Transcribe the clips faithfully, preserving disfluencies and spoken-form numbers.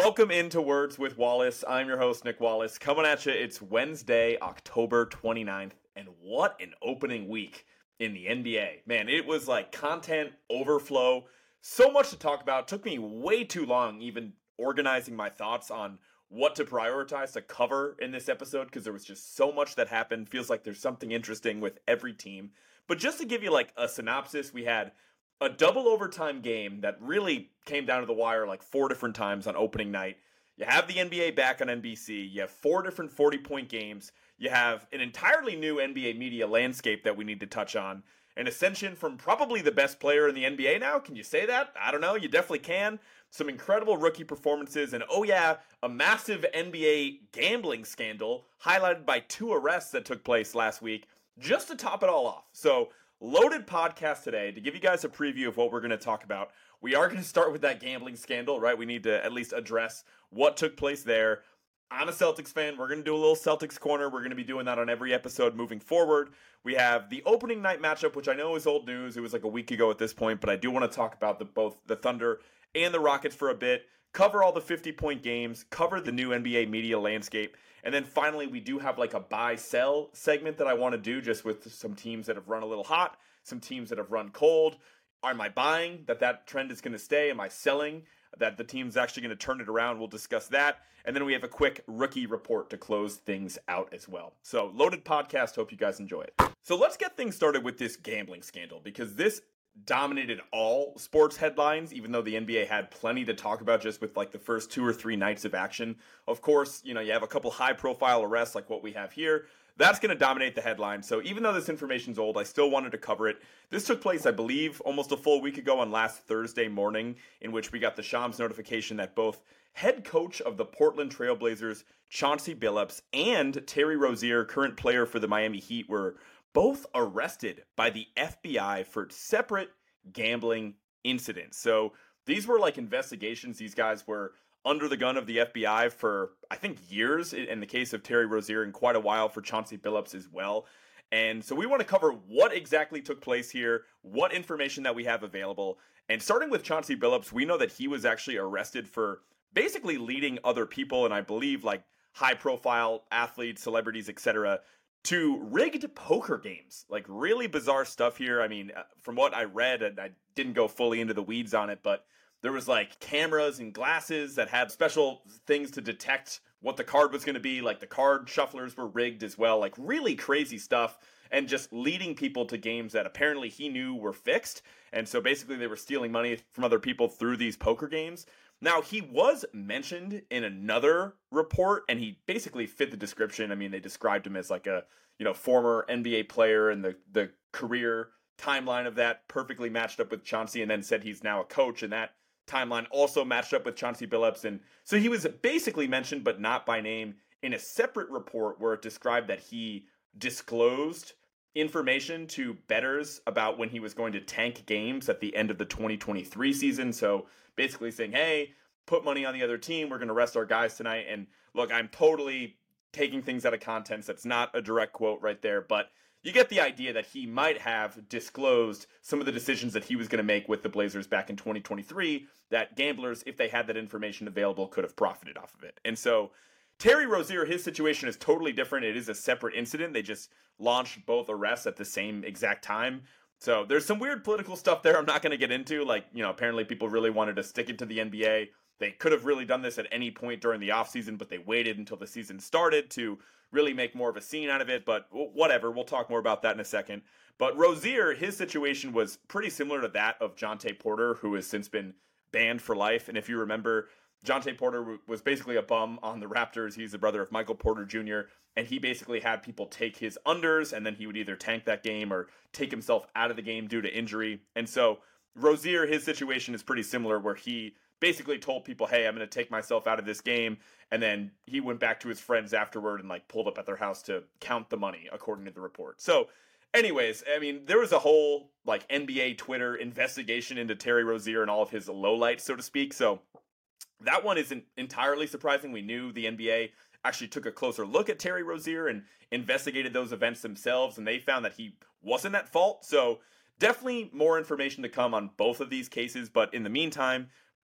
Welcome into Words with Wallace. I'm your host, Nick Wallace. Coming at you, it's Wednesday, October twenty-ninth, and what an opening week in the N B A. Man, it was like content overflow. So much to talk about. It took me way too long even organizing my thoughts on what to prioritize to cover in this episode because there was just so much that happened. Feels like there's something interesting with every team. But just to give you like a synopsis, we had a double overtime game that really came down to the wire like four different times on opening night. You have the N B A back on N B C. You have four different forty-point games. You have an entirely new N B A media landscape that we need to touch on. An ascension from probably the best player in the N B A now. Can you say that? I don't know. You definitely can. Some incredible rookie performances. And oh yeah, a massive N B A gambling scandal highlighted by two arrests that took place last week just to top it all off. So loaded podcast today to give you guys a preview of what we're going to talk about. We are going to start with that gambling scandal, right? We need to at least address what took place there. I'm a Celtics fan. We're going to do a little Celtics corner. We're going to be doing that on every episode moving forward. We have the opening night matchup, which I know is old news. It was like a week ago at this point, but I do want to talk about the, both the Thunder and the Rockets for a bit, cover all the fifty-point games, cover the new N B A media landscape, and then finally we do have like a buy-sell segment that I want to do just with some teams that have run a little hot, some teams that have run cold. Am I buying that that trend is going to stay? Am I selling that the team's actually going to turn it around? We'll discuss that. And then we have a quick rookie report to close things out as well. So loaded podcast. Hope you guys enjoy it. So let's get things started with this gambling scandal because this dominated all sports headlines, even though the N B A had plenty to talk about just with like the first two or three nights of action. Of course, you know, you have a couple high profile arrests like what we have here. That's going to dominate the headline. So even though this information's old, I still wanted to cover it. This took place, I believe, almost a full week ago on last Thursday morning, in which we got the Shams notification that both head coach of the Portland Trail Blazers, Chauncey Billups, and Terry Rozier, current player for the Miami Heat, were both arrested by the F B I for separate gambling incidents. So these were like investigations. These guys were under the gun of the F B I for, I think, years in the case of Terry Rozier and quite a while for Chauncey Billups as well. And so we want to cover what exactly took place here, what information that we have available. And starting with Chauncey Billups, we know that he was actually arrested for basically leading other people, and I believe like high-profile athletes, celebrities, et cetera, to rigged poker games. Like really bizarre stuff here. I mean, from what I read, and I didn't go fully into the weeds on it, but there was like cameras and glasses that had special things to detect what the card was going to be. Like the card shufflers were rigged as well. Like really crazy stuff, and just leading people to games that apparently he knew were fixed. And so basically they were stealing money from other people through these poker games. Now, he was mentioned in another report, and he basically fit the description. I mean, they described him as like a, you know, former N B A player, and the, the career timeline of that perfectly matched up with Chauncey, and then said he's now a coach, and that timeline also matched up with Chauncey Billups. And so he was basically mentioned, but not by name, in a separate report where it described that he disclosed information to bettors about when he was going to tank games at the end of the twenty twenty-three season. So basically saying, hey, put money on the other team. We're going to rest our guys tonight. And look, I'm totally taking things out of context. That's not a direct quote right there, but you get the idea that he might have disclosed some of the decisions that he was going to make with the Blazers back in twenty twenty-three, that gamblers, if they had that information available, could have profited off of it. And so Terry Rozier, his situation is totally different. It is a separate incident. They just launched both arrests at the same exact time. So there's some weird political stuff there I'm not going to get into. Like, you know, apparently people really wanted to stick it to the N B A. They could have really done this at any point during the offseason, but they waited until the season started to really make more of a scene out of it. But whatever, we'll talk more about that in a second. But Rozier, his situation was pretty similar to that of Jontay Porter, who has since been banned for life. And if you remember, Jontay Porter was basically a bum on the Raptors. He's the brother of Michael Porter Junior, and he basically had people take his unders, and then he would either tank that game or take himself out of the game due to injury. And so Rozier, his situation is pretty similar, where he basically told people, hey, I'm going to take myself out of this game, and then he went back to his friends afterward and like pulled up at their house to count the money, according to the report. So anyways, I mean, there was a whole like N B A Twitter investigation into Terry Rozier and all of his lowlights, so to speak. So that one isn't entirely surprising. We knew the N B A actually took a closer look at Terry Rozier and investigated those events themselves, and they found that he wasn't at fault. So definitely more information to come on both of these cases. But in the meantime,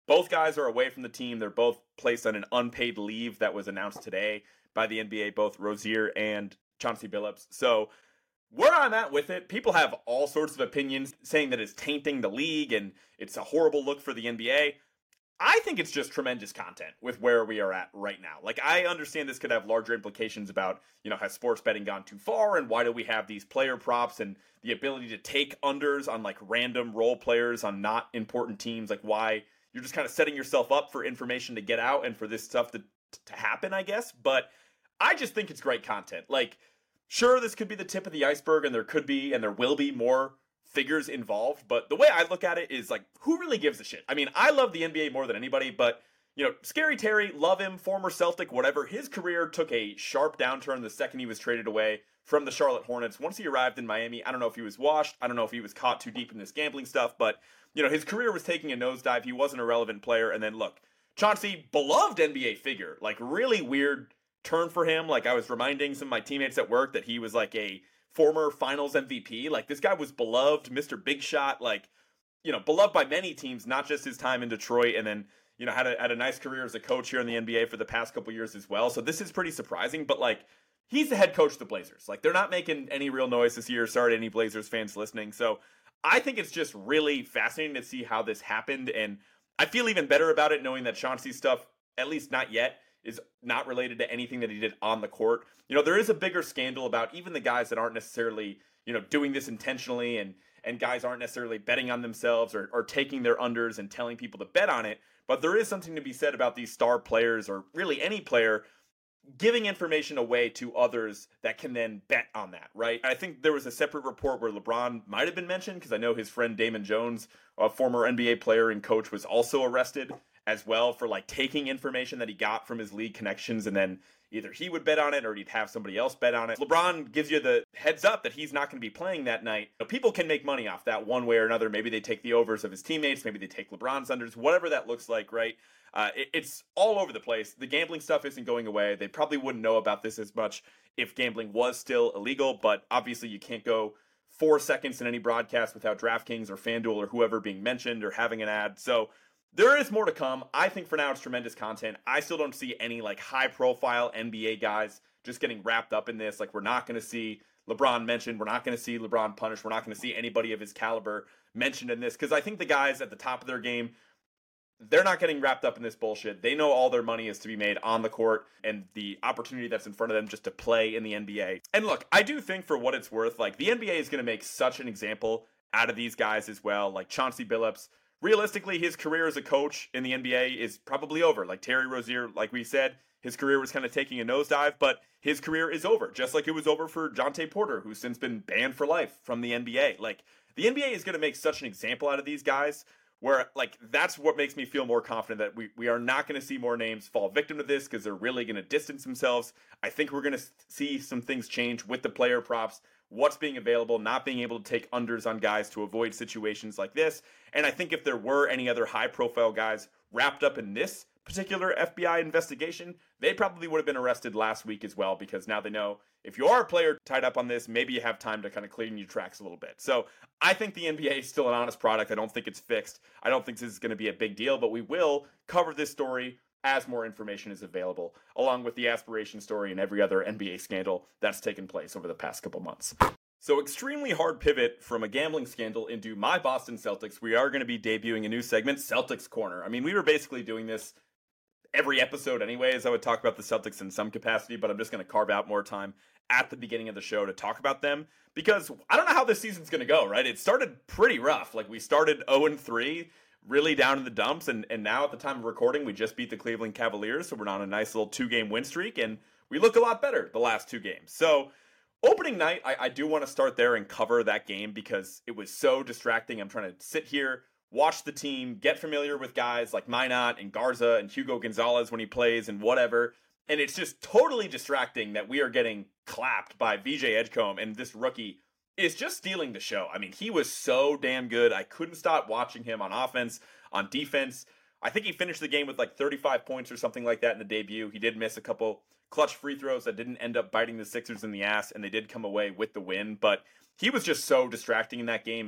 Both guys are away from the team. They're both placed on an unpaid leave that was announced today by the N B A, both Rozier and Chauncey Billups. So where I'm at with it, people have all sorts of opinions saying that it's tainting the league and it's a horrible look for the N B A. I think it's just tremendous content with where we are at right now. Like, I understand this could have larger implications about, you know, has sports betting gone too far and why do we have these player props and the ability to take unders on like random role players on not important teams. Like, why you're just kind of setting yourself up for information to get out and for this stuff to, to happen, I guess. But I just think it's great content. Like, sure, this could be the tip of the iceberg and there could be and there will be more figures involved, but the way I look at it is like, who really gives a shit? I mean, I love the N B A more than anybody, but you know, Scary Terry, love him, former Celtic, whatever. His career took a sharp downturn the second he was traded away from the Charlotte Hornets. Once he arrived in Miami, I don't know if he was washed, I don't know if he was caught too deep in this gambling stuff, but you know, his career was taking a nosedive. He wasn't a relevant player, and then look, Chauncey, beloved N B A figure, like really weird turn for him. Like, I was reminding some of my teammates at work that he was like a former finals M V P. Like, this guy was beloved, Mister Big Shot, like, you know, beloved by many teams, not just his time in Detroit, and then, you know, had a, had a nice career as a coach here in the N B A for the past couple years as well. So this is pretty surprising, but like, he's the head coach of the Blazers. Like, they're not making any real noise this year. Sorry to any Blazers fans listening. So I think it's just really fascinating to see how this happened, and I feel even better about it knowing that Chauncey's stuff, at least not yet, is not related to anything that he did on the court. You know, there is a bigger scandal about even the guys that aren't necessarily, you know, doing this intentionally, and and guys aren't necessarily betting on themselves or, or taking their unders and telling people to bet on it. But there is something to be said about these star players, or really any player, giving information away to others that can then bet on that, right? I think there was a separate report where LeBron might have been mentioned, because I know his friend Damon Jones, a former N B A player and coach, was also arrested as well for like taking information that he got from his league connections, and then either he would bet on it or he'd have somebody else bet on it. LeBron gives you the heads up that he's not going to be playing that night. You know, people can make money off that one way or another. Maybe they take the overs of his teammates, maybe they take LeBron's unders, whatever that looks like, right? Uh, it, it's all over the place. The gambling stuff isn't going away. They probably wouldn't know about this as much if gambling was still illegal, but obviously you can't go four seconds in any broadcast without DraftKings or FanDuel or whoever being mentioned or having an ad. So there is more to come. I think for now it's tremendous content. I still don't see any like high profile N B A guys just getting wrapped up in this. Like, we're not going to see LeBron mentioned. We're not going to see LeBron punished. We're not going to see anybody of his caliber mentioned in this, because I think the guys at the top of their game, they're not getting wrapped up in this bullshit. They know all their money is to be made on the court and the opportunity that's in front of them just to play in the N B A. And look, I do think for what it's worth, like, the N B A is going to make such an example out of these guys as well. Like Chauncey Billups, realistically, his career as a coach in the N B A is probably over. Like Terry Rozier, like we said, his career was kind of taking a nosedive, but his career is over, just like it was over for Jonte Porter, who's since been banned for life from the N B A. Like, the N B A is going to make such an example out of these guys, where, like, that's what makes me feel more confident that we, we are not going to see more names fall victim to this, because they're really going to distance themselves. I think we're going to see some things change with the player props, what's being available, not being able to take unders on guys to avoid situations like this. And I think if there were any other high-profile guys wrapped up in this particular F B I investigation, they probably would have been arrested last week as well, because now they know if you are a player tied up on this, maybe you have time to kind of clean your tracks a little bit. So I think the N B A is still an honest product. I don't think it's fixed. I don't think this is going to be a big deal, but we will cover this story as more information is available, along with the aspiration story and every other N B A scandal that's taken place over the past couple months. So, extremely hard pivot from a gambling scandal into my Boston Celtics. We are going to be debuting a new segment, Celtics Corner. I mean, we were basically doing this every episode anyways. I would talk about the Celtics in some capacity, but I'm just going to carve out more time at the beginning of the show to talk about them, because I don't know how this season's going to go, right? It started pretty rough. Like, we started oh and three, really down in the dumps, and, and now at the time of recording, we just beat the Cleveland Cavaliers, so we're on a nice little two-game win streak, and we look a lot better the last two games. So, opening night, I, I do want to start there and cover that game, because it was so distracting. I'm trying to sit here, watch the team, get familiar with guys like Minot and Garza and Hugo Gonzalez when he plays and whatever. And it's just totally distracting that we are getting clapped by V J Edgecombe, and this rookie is just stealing the show. I mean, he was so damn good. I couldn't stop watching him on offense, on defense. I think he finished the game with like thirty-five points or something like that in the debut. He did miss a couple clutch free throws that didn't end up biting the Sixers in the ass, and they did come away with the win. But he was just so distracting in that game, and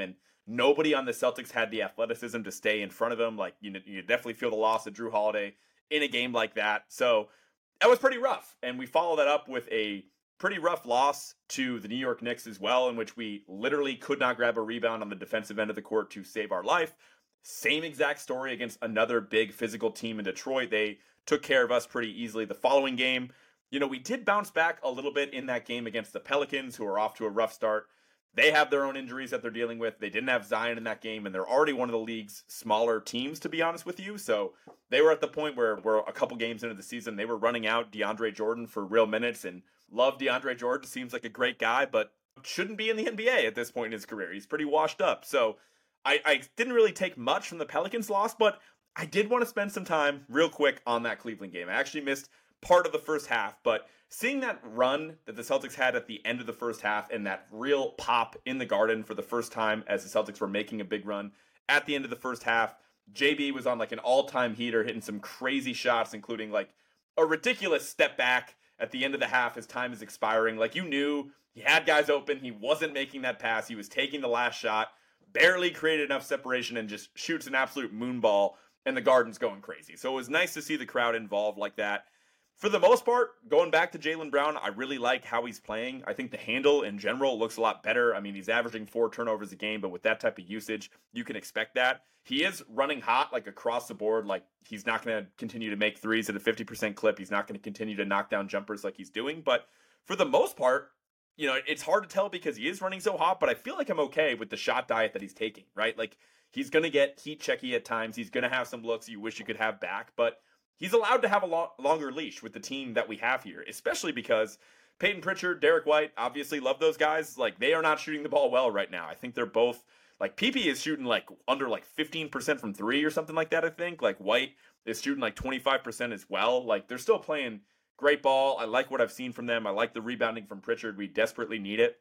Nobody on the Celtics had the athleticism to stay in front of him. Like, you know, you definitely feel the loss of Drew Holiday in a game like that. So that was pretty rough. And we follow that up with a pretty rough loss to the New York Knicks as well, in which we literally could not grab a rebound on the defensive end of the court to save our life. Same exact story against another big physical team in Detroit. They took care of us pretty easily the following game. You know, we did bounce back a little bit in that game against the Pelicans, who are off to a rough start. They have their own injuries that they're dealing with. They didn't have Zion in that game, and they're already one of the league's smaller teams, to be honest with you. So they were at the point where we're a couple games into the season, they were running out DeAndre Jordan for real minutes, and love DeAndre Jordan. Seems like a great guy, but shouldn't be in the N B A at this point in his career. He's pretty washed up. So I, I didn't really take much from the Pelicans loss, but I did want to spend some time real quick on that Cleveland game. I actually missed part of the first half, but seeing that run that the Celtics had at the end of the first half and that real pop in the Garden for the first time as the Celtics were making a big run at the end of the first half, J B was on like an all-time heater, hitting some crazy shots, including like a ridiculous step back at the end of the half as time is expiring. Like, you knew he had guys open. He wasn't making that pass. He was taking the last shot, barely created enough separation, and just shoots an absolute moonball, and the Garden's going crazy. So it was nice to see the crowd involved like that. For the most part, going back to Jaylen Brown, I really like how he's playing. I think the handle in general looks a lot better. I mean, he's averaging four turnovers a game, but with that type of usage, you can expect that. He is running hot, like, across the board. Like, he's not going to continue to make threes at a fifty percent clip. He's not going to continue to knock down jumpers like he's doing. But for the most part, you know, it's hard to tell because he is running so hot, but I feel like I'm okay with the shot diet that he's taking, right? Like, he's going to get heat checky at times. He's going to have some looks you wish you could have back, but he's allowed to have a lo- longer leash with the team that we have here, especially because Peyton Pritchard, Derek White, obviously love those guys. Like, they are not shooting the ball well right now. I think they're both, like, P P is shooting like under like fifteen percent from three or something like that, I think. Like, White is shooting like twenty-five percent as well. Like, they're still playing great ball. I like what I've seen from them. I like the rebounding from Pritchard. We desperately need it.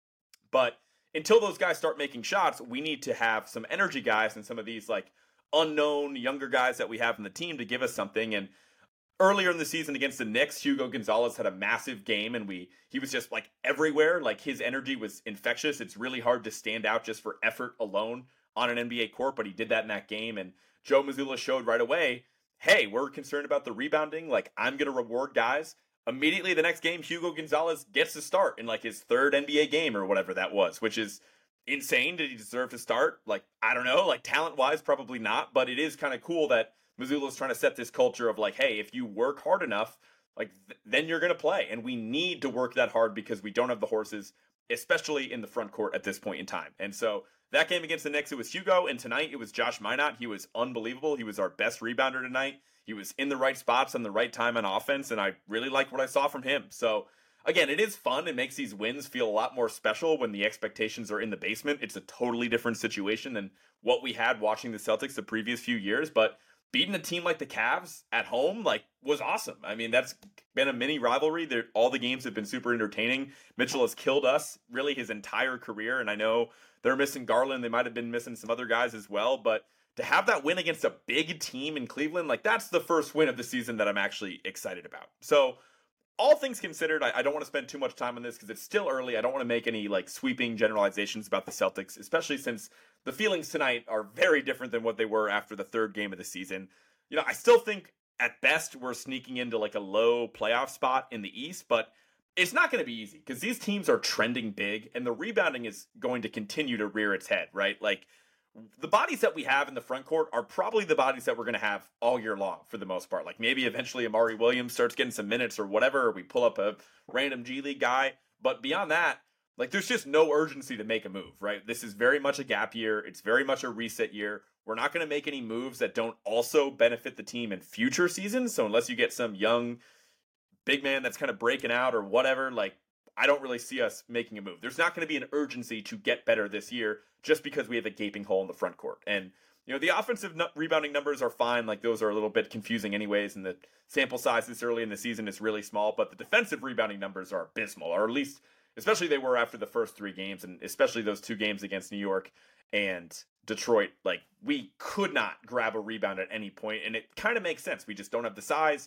But until those guys start making shots, we need to have some energy guys and some of these, like, unknown younger guys that we have in the team to give us something. And earlier in the season against the Knicks, Hugo Gonzalez had a massive game, and we he was just like everywhere. Like, his energy was infectious. It's really hard to stand out just for effort alone on an N B A court, but he did that in that game. And Joe Mazzulla showed right away, hey, we're concerned about the rebounding. Like, I'm going to reward guys. Immediately the next game, Hugo Gonzalez gets to start in like his third N B A game or whatever that was, which is insane. Did he deserve to start? Like, I don't know. Like, talent-wise, probably not. But it is kind of cool that Mazzulla's trying to set this culture of like, hey, if you work hard enough, like, th- then you're going to play. And we need to work that hard because we don't have the horses, especially in the front court at this point in time. And so that game against the Knicks, it was Hugo. And tonight, it was Josh Minott. He was unbelievable. He was our best rebounder tonight. He was in the right spots on the right time on offense. And I really liked what I saw from him. So again, it is fun. It makes these wins feel a lot more special when the expectations are in the basement. It's a totally different situation than what we had watching the Celtics the previous few years. But beating a team like the Cavs at home, like, was awesome. I mean, that's been a mini rivalry. They're, all the games have been super entertaining. Mitchell has killed us really his entire career. And I know they're missing Garland. They might have been missing some other guys as well. But to have that win against a big team in Cleveland, like, that's the first win of the season that I'm actually excited about. So all things considered, I, I don't want to spend too much time on this because it's still early. I don't want to make any like sweeping generalizations about the Celtics, especially since the feelings tonight are very different than what they were after the third game of the season. You know, I still think at best we're sneaking into like a low playoff spot in the East, but it's not going to be easy because these teams are trending big and the rebounding is going to continue to rear its head, right? Like, the bodies that we have in the front court are probably the bodies that we're going to have all year long for the most part. Like, maybe eventually Amari Williams starts getting some minutes or whatever, or we pull up a random G League guy. But beyond that, like, there's just no urgency to make a move, right? This is very much a gap year. It's very much a reset year. We're not going to make any moves that don't also benefit the team in future seasons. So unless you get some young big man that's kind of breaking out or whatever, like, I don't really see us making a move. There's not going to be an urgency to get better this year just because we have a gaping hole in the front court. And, you know, the offensive n- rebounding numbers are fine. Like, those are a little bit confusing anyways, and the sample size this early in the season is really small. But the defensive rebounding numbers are abysmal, or at least, especially they were after the first three games, and especially those two games against New York and Detroit. Like, we could not grab a rebound at any point, and it kind of makes sense. We just don't have the size.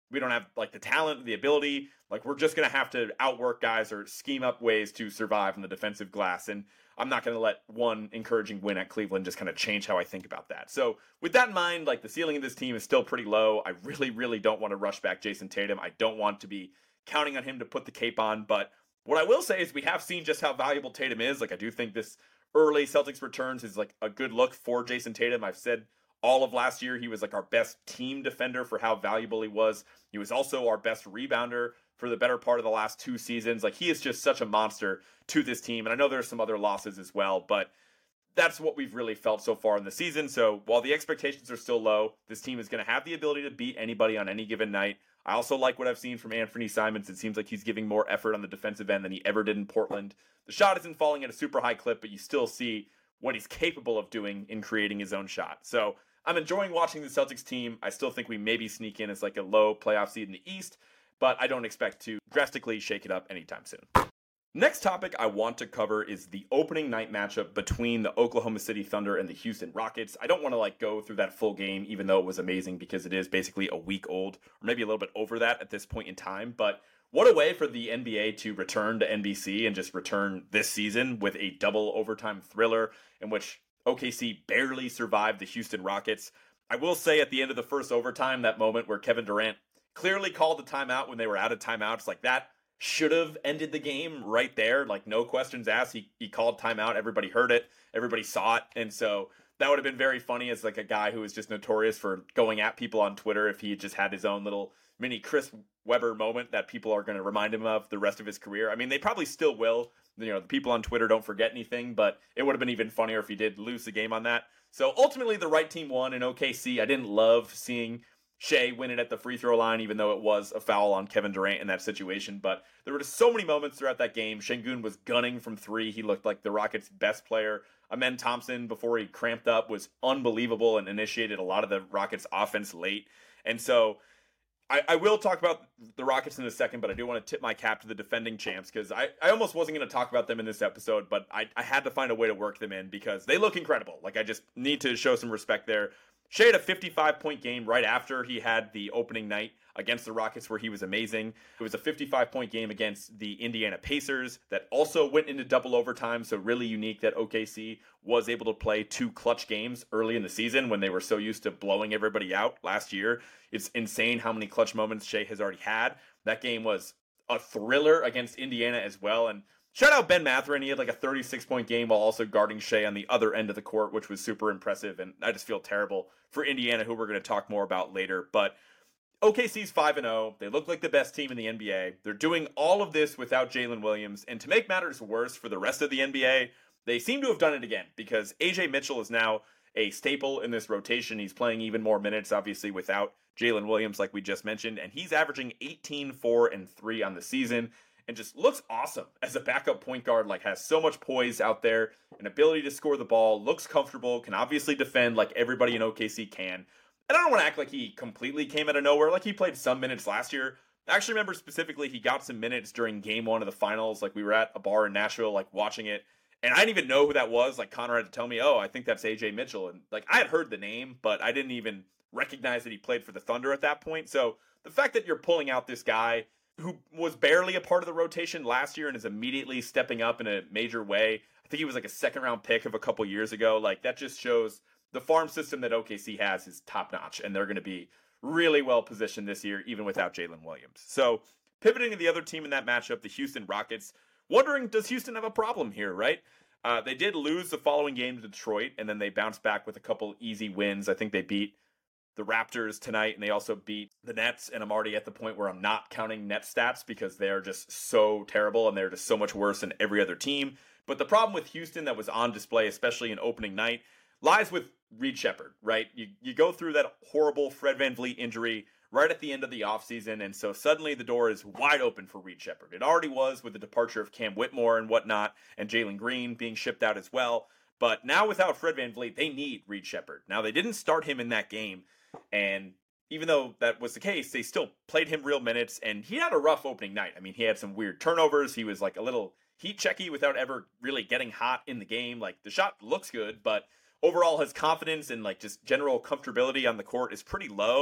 we don't have like the talent, the ability. Like we're just going to have to outwork guys or scheme up ways to survive in the defensive glass. And I'm not going to let one encouraging win at Cleveland just kind of change how I think about that. So with that in mind, like the ceiling of this team is still pretty low. I really, really don't want to rush back Jason Tatum. I don't want to be counting on him to put the cape on. But what I will say is we have seen just how valuable Tatum is. Like I do think this early Celtics returns is like a good look for Jason Tatum. I've said all of last year he was like our best team defender for how valuable he was. He was also our best rebounder for the better part of the last two seasons. Like he is just such a monster to this team. And I know there's some other losses as well, but that's what we've really felt so far in the season. So while the expectations are still low, this team is going to have the ability to beat anybody on any given night. I also like what I've seen from Anthony Simons. It seems like he's giving more effort on the defensive end than he ever did in Portland. The shot isn't falling at a super high clip, but you still see what he's capable of doing in creating his own shot. So I'm enjoying watching the Celtics team. I still think we maybe sneak in as like a low playoff seed in the East, but I don't expect to drastically shake it up anytime soon. Next topic I want to cover is the opening night matchup between the Oklahoma City Thunder and the Houston Rockets. I don't want to like go through that full game, even though it was amazing, because it is basically a week old, or maybe a little bit over that at this point in time. But what a way for the N B A to return to N B C and just return this season with a double overtime thriller in which O K C barely survived the Houston Rockets. I will say at the end of the first overtime, that moment where Kevin Durant clearly called the timeout when they were out of timeouts, like that should have ended the game right there. Like no questions asked. He he called timeout. Everybody heard it. Everybody saw it. And so that would have been very funny as like a guy who is just notorious for going at people on Twitter if he had just had his own little mini Chris Webber moment that people are going to remind him of the rest of his career. I mean, they probably still will. You know, the people on Twitter don't forget anything, but it would have been even funnier if he did lose the game on that. So ultimately the right team won in O K C. I didn't love seeing Shea win it at the free throw line, even though it was a foul on Kevin Durant in that situation. But there were just so many moments throughout that game. Şengün was gunning from three. He looked like the Rockets' best player. Amen Thompson, before he cramped up, was unbelievable and initiated a lot of the Rockets' offense late. And so I, I will talk about the Rockets in a second, but I do want to tip my cap to the defending champs because I, I almost wasn't going to talk about them in this episode, but I, I had to find a way to work them in because they look incredible. Like, I just need to show some respect there. Shea had a fifty-five point game right after he had the opening night against the Rockets where he was amazing. It was a fifty-five point game against the Indiana Pacers that also went into double overtime, so really unique that O K C was able to play two clutch games early in the season when they were so used to blowing everybody out last year. It's insane how many clutch moments Shea has already had. That game was a thriller against Indiana as well, and shout out Ben Mathurin. He had like a thirty-six point game while also guarding Shea on the other end of the court, which was super impressive. And I just feel terrible for Indiana, who we're going to talk more about later. But O K C's five and oh. They look like the best team in the N B A. They're doing all of this without Jalen Williams. And to make matters worse for the rest of the N B A, they seem to have done it again because A J Mitchell is now a staple in this rotation. He's playing even more minutes, obviously, without Jalen Williams, like we just mentioned. And he's averaging eighteen, four, and three on the season. And just looks awesome as a backup point guard, like has so much poise out there, an ability to score the ball, looks comfortable, can obviously defend like everybody in O K C can. And I don't want to act like he completely came out of nowhere, like he played some minutes last year. I actually remember specifically he got some minutes during game one of the finals, like we were at a bar in Nashville, like watching it. And I didn't even know who that was. Like Connor had to tell me, oh, I think that's A J Mitchell. And like I had heard the name, but I didn't even recognize that he played for the Thunder at that point. So the fact that you're pulling out this guy who was barely a part of the rotation last year and is immediately stepping up in a major way. I think he was like a second round pick of a couple years ago. Like that just shows the farm system that O K C has is top notch and they're going to be really well positioned this year, even without Jalen Williams. So pivoting to the other team in that matchup, the Houston Rockets, wondering, does Houston have a problem here, right? Uh, they did lose the following game to Detroit and then they bounced back with a couple easy wins. I think they beat the Raptors tonight, and they also beat the Nets, and I'm already at the point where I'm not counting net stats because they're just so terrible, and they're just so much worse than every other team. But the problem with Houston that was on display, especially in opening night, lies with Reed Sheppard, right? You you go through that horrible Fred VanVleet injury right at the end of the offseason, and so suddenly the door is wide open for Reed Sheppard. It already was with the departure of Cam Whitmore and whatnot, and Jalen Green being shipped out as well. But now without Fred VanVleet, they need Reed Sheppard. Now, they didn't start him in that game, and even though that was the case, they still played him real minutes, and he had a rough opening night. I mean, he had some weird turnovers. He was like a little heat checky without ever really getting hot in the game. Like, the shot looks good, but overall his confidence and like just general comfortability on the court is pretty low.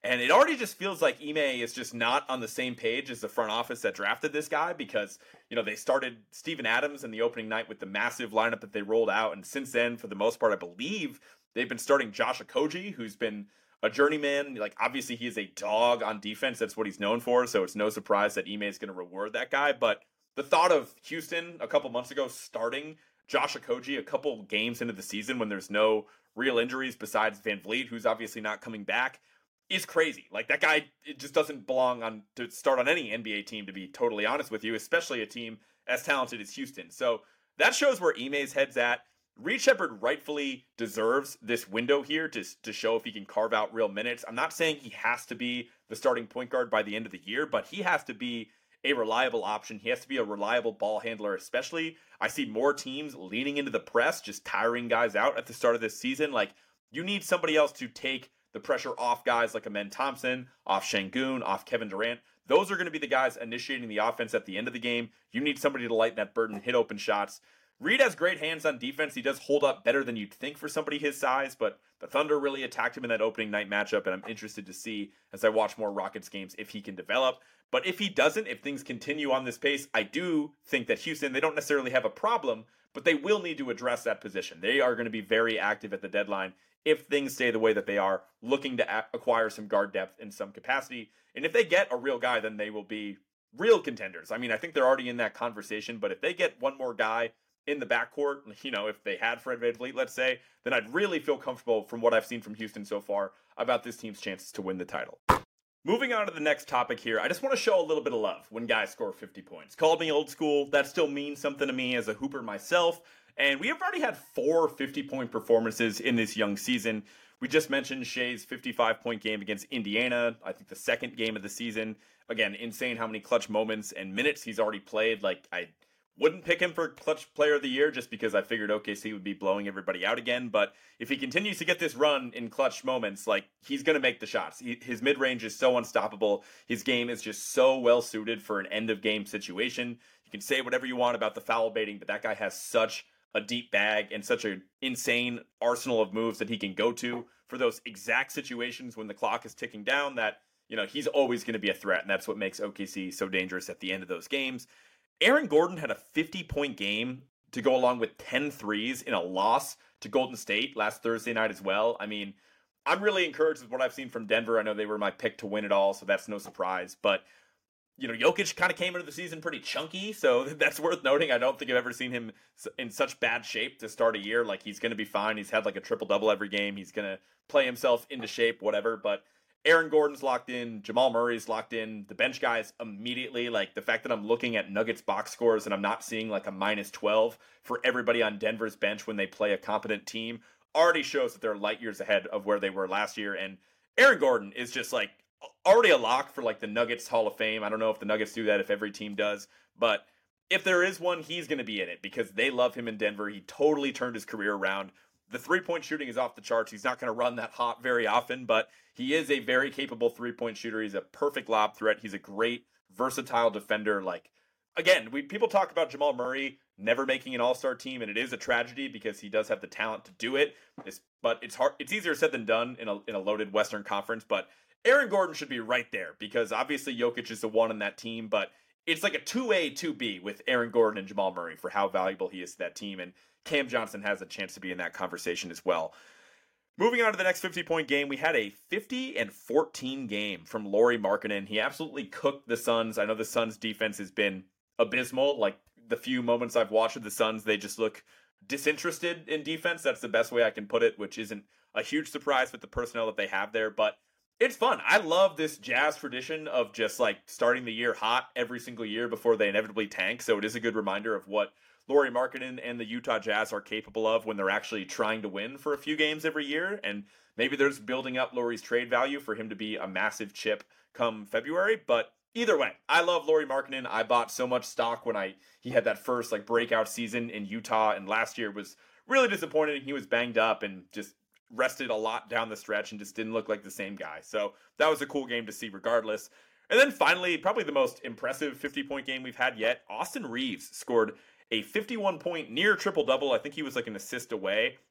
And it already just feels like Ime is just not on the same page as the front office that drafted this guy because, you know, they started Steven Adams in the opening night with the massive lineup that they rolled out. And since then, for the most part, I believe they've been starting Josh Okogie, who's been a journeyman. Like, obviously, he is a dog on defense. That's what he's known for. So it's no surprise that Ime is going to reward that guy. But the thought of Houston a couple months ago starting Josh Okogie a couple games into the season when there's no real injuries besides Van Vliet, who's obviously not coming back, is crazy. Like, that guy, it just doesn't belong on to start on any N B A team, to be totally honest with you, especially a team as talented as Houston. So that shows where Ime's head's at. Reed Sheppard rightfully deserves this window here to, to show if he can carve out real minutes. I'm not saying he has to be the starting point guard by the end of the year, but he has to be a reliable option. He has to be a reliable ball handler, especially. I see more teams leaning into the press, just tiring guys out at the start of this season. Like, you need somebody else to take the pressure off guys like Amen Thompson, off Şengün, off Kevin Durant. Those are going to be the guys initiating the offense at the end of the game. You need somebody to lighten that burden, hit open shots. Reed has great hands on defense. He does hold up better than you'd think for somebody his size, but the Thunder really attacked him in that opening night matchup, and I'm interested to see as I watch more Rockets games if he can develop. But if he doesn't, if things continue on this pace, I do think that Houston, they don't necessarily have a problem, but they will need to address that position. They are going to be very active at the deadline if things stay the way that they are, looking to a- acquire some guard depth in some capacity. And if they get a real guy, then they will be real contenders. I mean, I think they're already in that conversation, but if they get one more guy in the backcourt, you know, if they had Fred VanVleet, let's say, then I'd really feel comfortable from what I've seen from Houston so far about this team's chances to win the title. Moving on to the next topic here, I just want to show a little bit of love when guys score fifty points. Called me old school, that still means something to me as a hooper myself, and we have already had four fifty-point performances in this young season. We just mentioned Shai's fifty-five-point game against Indiana, I think the second game of the season. Again, insane how many clutch moments and minutes he's already played. Like, I wouldn't pick him for Clutch Player of the Year just because I figured O K C would be blowing everybody out again. But if he continues to get this run in clutch moments, like, he's going to make the shots. He, his mid-range is so unstoppable. His game is just so well-suited for an end-of-game situation. You can say whatever you want about the foul baiting, but that guy has such a deep bag and such an insane arsenal of moves that he can go to for those exact situations when the clock is ticking down that, you know, he's always going to be a threat. And that's what makes O K C so dangerous at the end of those games. Aaron Gordon had a fifty-point game to go along with ten threes in a loss to Golden State last Thursday night as well. I mean, I'm really encouraged with what I've seen from Denver. I know they were my pick to win it all, so that's no surprise. But, you know, Jokic kind of came into the season pretty chunky, so that's worth noting. I don't think I've ever seen him in such bad shape to start a year. Like, he's going to be fine. He's had like a triple-double every game. He's going to play himself into shape, whatever. But Aaron Gordon's locked in. Jamal Murray's locked in. The bench guys immediately. Like, the fact that I'm looking at Nuggets box scores and I'm not seeing like a minus twelve for everybody on Denver's bench when they play a competent team already shows that they're light years ahead of where they were last year. And Aaron Gordon is just like already a lock for like the Nuggets Hall of Fame. I don't know if the Nuggets do that, if every team does, but if there is one, he's going to be in it because they love him in Denver. He totally turned his career around. The three-point shooting is off the charts. He's not going to run that hot very often, but he is a very capable three-point shooter. He's a perfect lob threat. He's a great, versatile defender. Like, again, we people talk about Jamal Murray never making an all-star team, and it is a tragedy because he does have the talent to do it. It's, but it's hard. It's easier said than done in a in a loaded Western Conference. But Aaron Gordon should be right there because obviously Jokic is the one in that team, but it's like a two A, two B with Aaron Gordon and Jamal Murray for how valuable he is to that team, and Cam Johnson has a chance to be in that conversation as well. Moving on to the next fifty-point game, we had a fifty and fourteen game from Lauri Markkanen. He absolutely cooked the Suns. I know the Suns' defense has been abysmal. Like, the few moments I've watched of the Suns, they just look disinterested in defense. That's the best way I can put it, which isn't a huge surprise with the personnel that they have there, but it's fun. I love this Jazz tradition of just like starting the year hot every single year before they inevitably tank. So it is a good reminder of what Lauri Markkanen and the Utah Jazz are capable of when they're actually trying to win for a few games every year. And maybe there's building up Lauri's trade value for him to be a massive chip come February. But either way, I love Lauri Markkanen. I bought so much stock when I he had that first like breakout season in Utah, and last year was really disappointing. He was banged up and just rested a lot down the stretch and just didn't look like the same guy. So that was a cool game to see regardless. And then finally, probably the most impressive fifty-point game we've had yet, Austin Reeves scored a fifty-one point near triple-double. I think he was like an assist away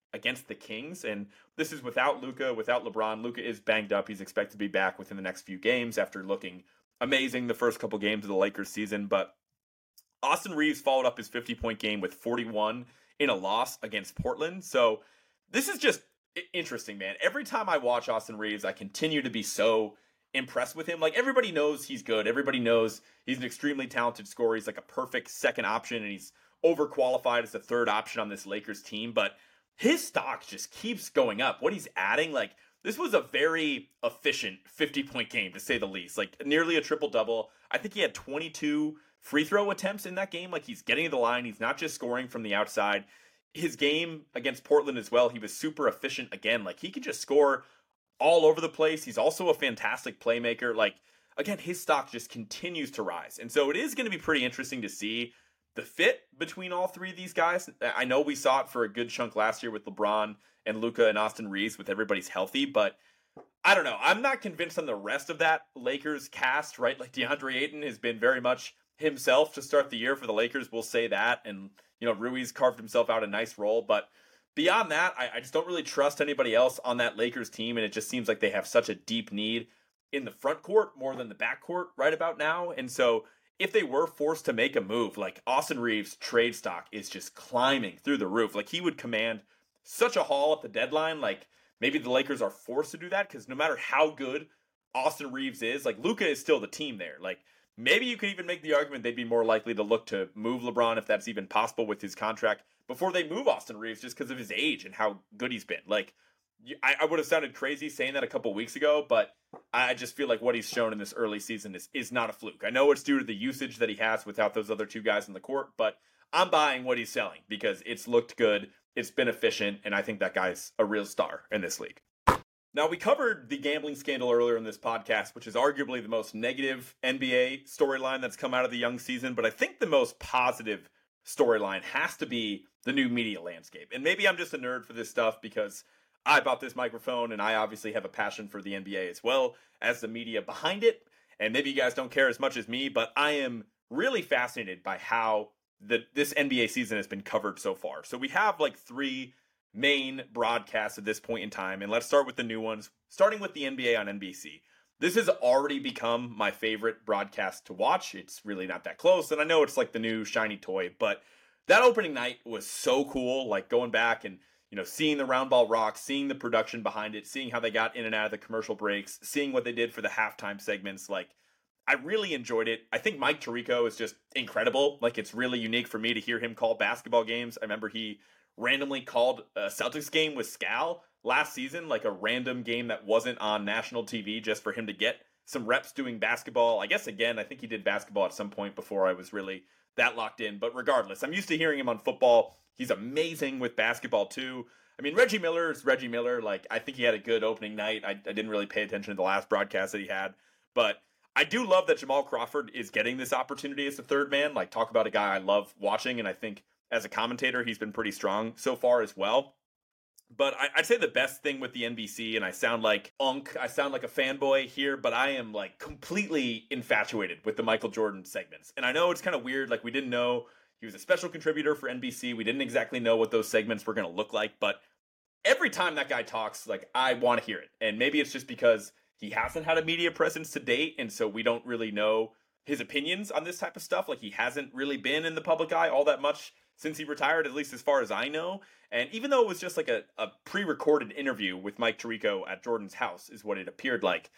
against the Kings. And this is without Luka, without LeBron. Luka is banged up. He's expected to be back within the next few games after looking amazing the first couple games of the Lakers season. But Austin Reaves followed up his fifty-point game with forty-one in a loss against Portland. So this is just interesting, man. Every time I watch Austin Reaves, I continue to be so impressed with him. Like, everybody knows he's good. Everybody knows he's an extremely talented scorer. He's like a perfect second option, and he's overqualified as a third option on this Lakers team. But his stock just keeps going up. What he's adding, like, this was a very efficient fifty-point game, to say the least. Like, nearly a triple-double. I think he had twenty-two free throw attempts in that game. Like, he's getting to the line. He's not just scoring from the outside. His game against Portland as well, he was super efficient again. Like, he could just score all over the place. He's also a fantastic playmaker. Like, again, his stock just continues to rise. And so it is going to be pretty interesting to see the fit between all three of these guys. I know we saw it for a good chunk last year with LeBron and Luka and Austin Reaves with everybody's healthy, but I don't know. I'm not convinced on the rest of that Lakers cast, right? Like, DeAndre Ayton has been very much himself to start the year for the Lakers. We'll say that. And, you know, Ruiz carved himself out a nice role, but beyond that, I, I just don't really trust anybody else on that Lakers team, and it just seems like they have such a deep need in the front court more than the back court right about now. And so if they were forced to make a move, like, Austin Reaves' trade stock is just climbing through the roof. Like, he would command such a haul at the deadline. Like, maybe the Lakers are forced to do that, because no matter how good Austin Reaves is, like, Luka is still the team there. Like, maybe you could even make the argument they'd be more likely to look to move LeBron, if that's even possible with his contract, before they move Austin Reaves, just because of his age and how good he's been. Like, I, I would have sounded crazy saying that a couple weeks ago, but I just feel like what he's shown in this early season is, is not a fluke. I know it's due to the usage that he has without those other two guys in the court, but I'm buying what he's selling because it's looked good, it's been efficient, and I think that guy's a real star in this league. Now, we covered the gambling scandal earlier in this podcast, which is arguably the most negative N B A storyline that's come out of the young season, but I think the most positive storyline has to be the new media landscape. And maybe I'm just a nerd for this stuff because I bought this microphone and I obviously have a passion for the N B A as well as the media behind it. And maybe you guys don't care as much as me, but I am really fascinated by how the, this N B A season has been covered so far. So we have like three main broadcasts at this point in time, and let's start with the new ones, starting with the N B A on N B C. This has already become my favorite broadcast to watch. It's really not that close, and I know it's like the new shiny toy, but that opening night was so cool, like going back and, you know, seeing the round ball rock, seeing the production behind it, seeing how they got in and out of the commercial breaks, seeing what they did for the halftime segments. Like, I really enjoyed it. I think Mike Tirico is just incredible. Like, it's really unique for me to hear him call basketball games. I remember he randomly called a Celtics game with Scal last season, like a random game that wasn't on national T V, just for him to get some reps doing basketball. I guess, again, I think he did basketball at some point before I was really that locked in. But regardless, I'm used to hearing him on football. He's amazing with basketball too. I mean, Reggie Miller is Reggie Miller. Like, I think he had a good opening night. I, I didn't really pay attention to the last broadcast that he had, but I do love that Jamal Crawford is getting this opportunity as the third man. Like, talk about a guy I love watching, and I think as a commentator, he's been pretty strong so far as well. But I, I'd say the best thing with the N B C, and I sound like unk, I sound like a fanboy here, but I am like completely infatuated with the Michael Jordan segments. And I know it's kind of weird, like we didn't know he was a special contributor for N B C. We didn't exactly know what those segments were going to look like, but every time that guy talks, like, I want to hear it. And maybe it's just because he hasn't had a media presence to date, and so we don't really know his opinions on this type of stuff. Like, he hasn't really been in the public eye all that much since he retired, at least as far as I know. And even though it was just like a, a pre-recorded interview with Mike Tirico at Jordan's house is what it appeared like,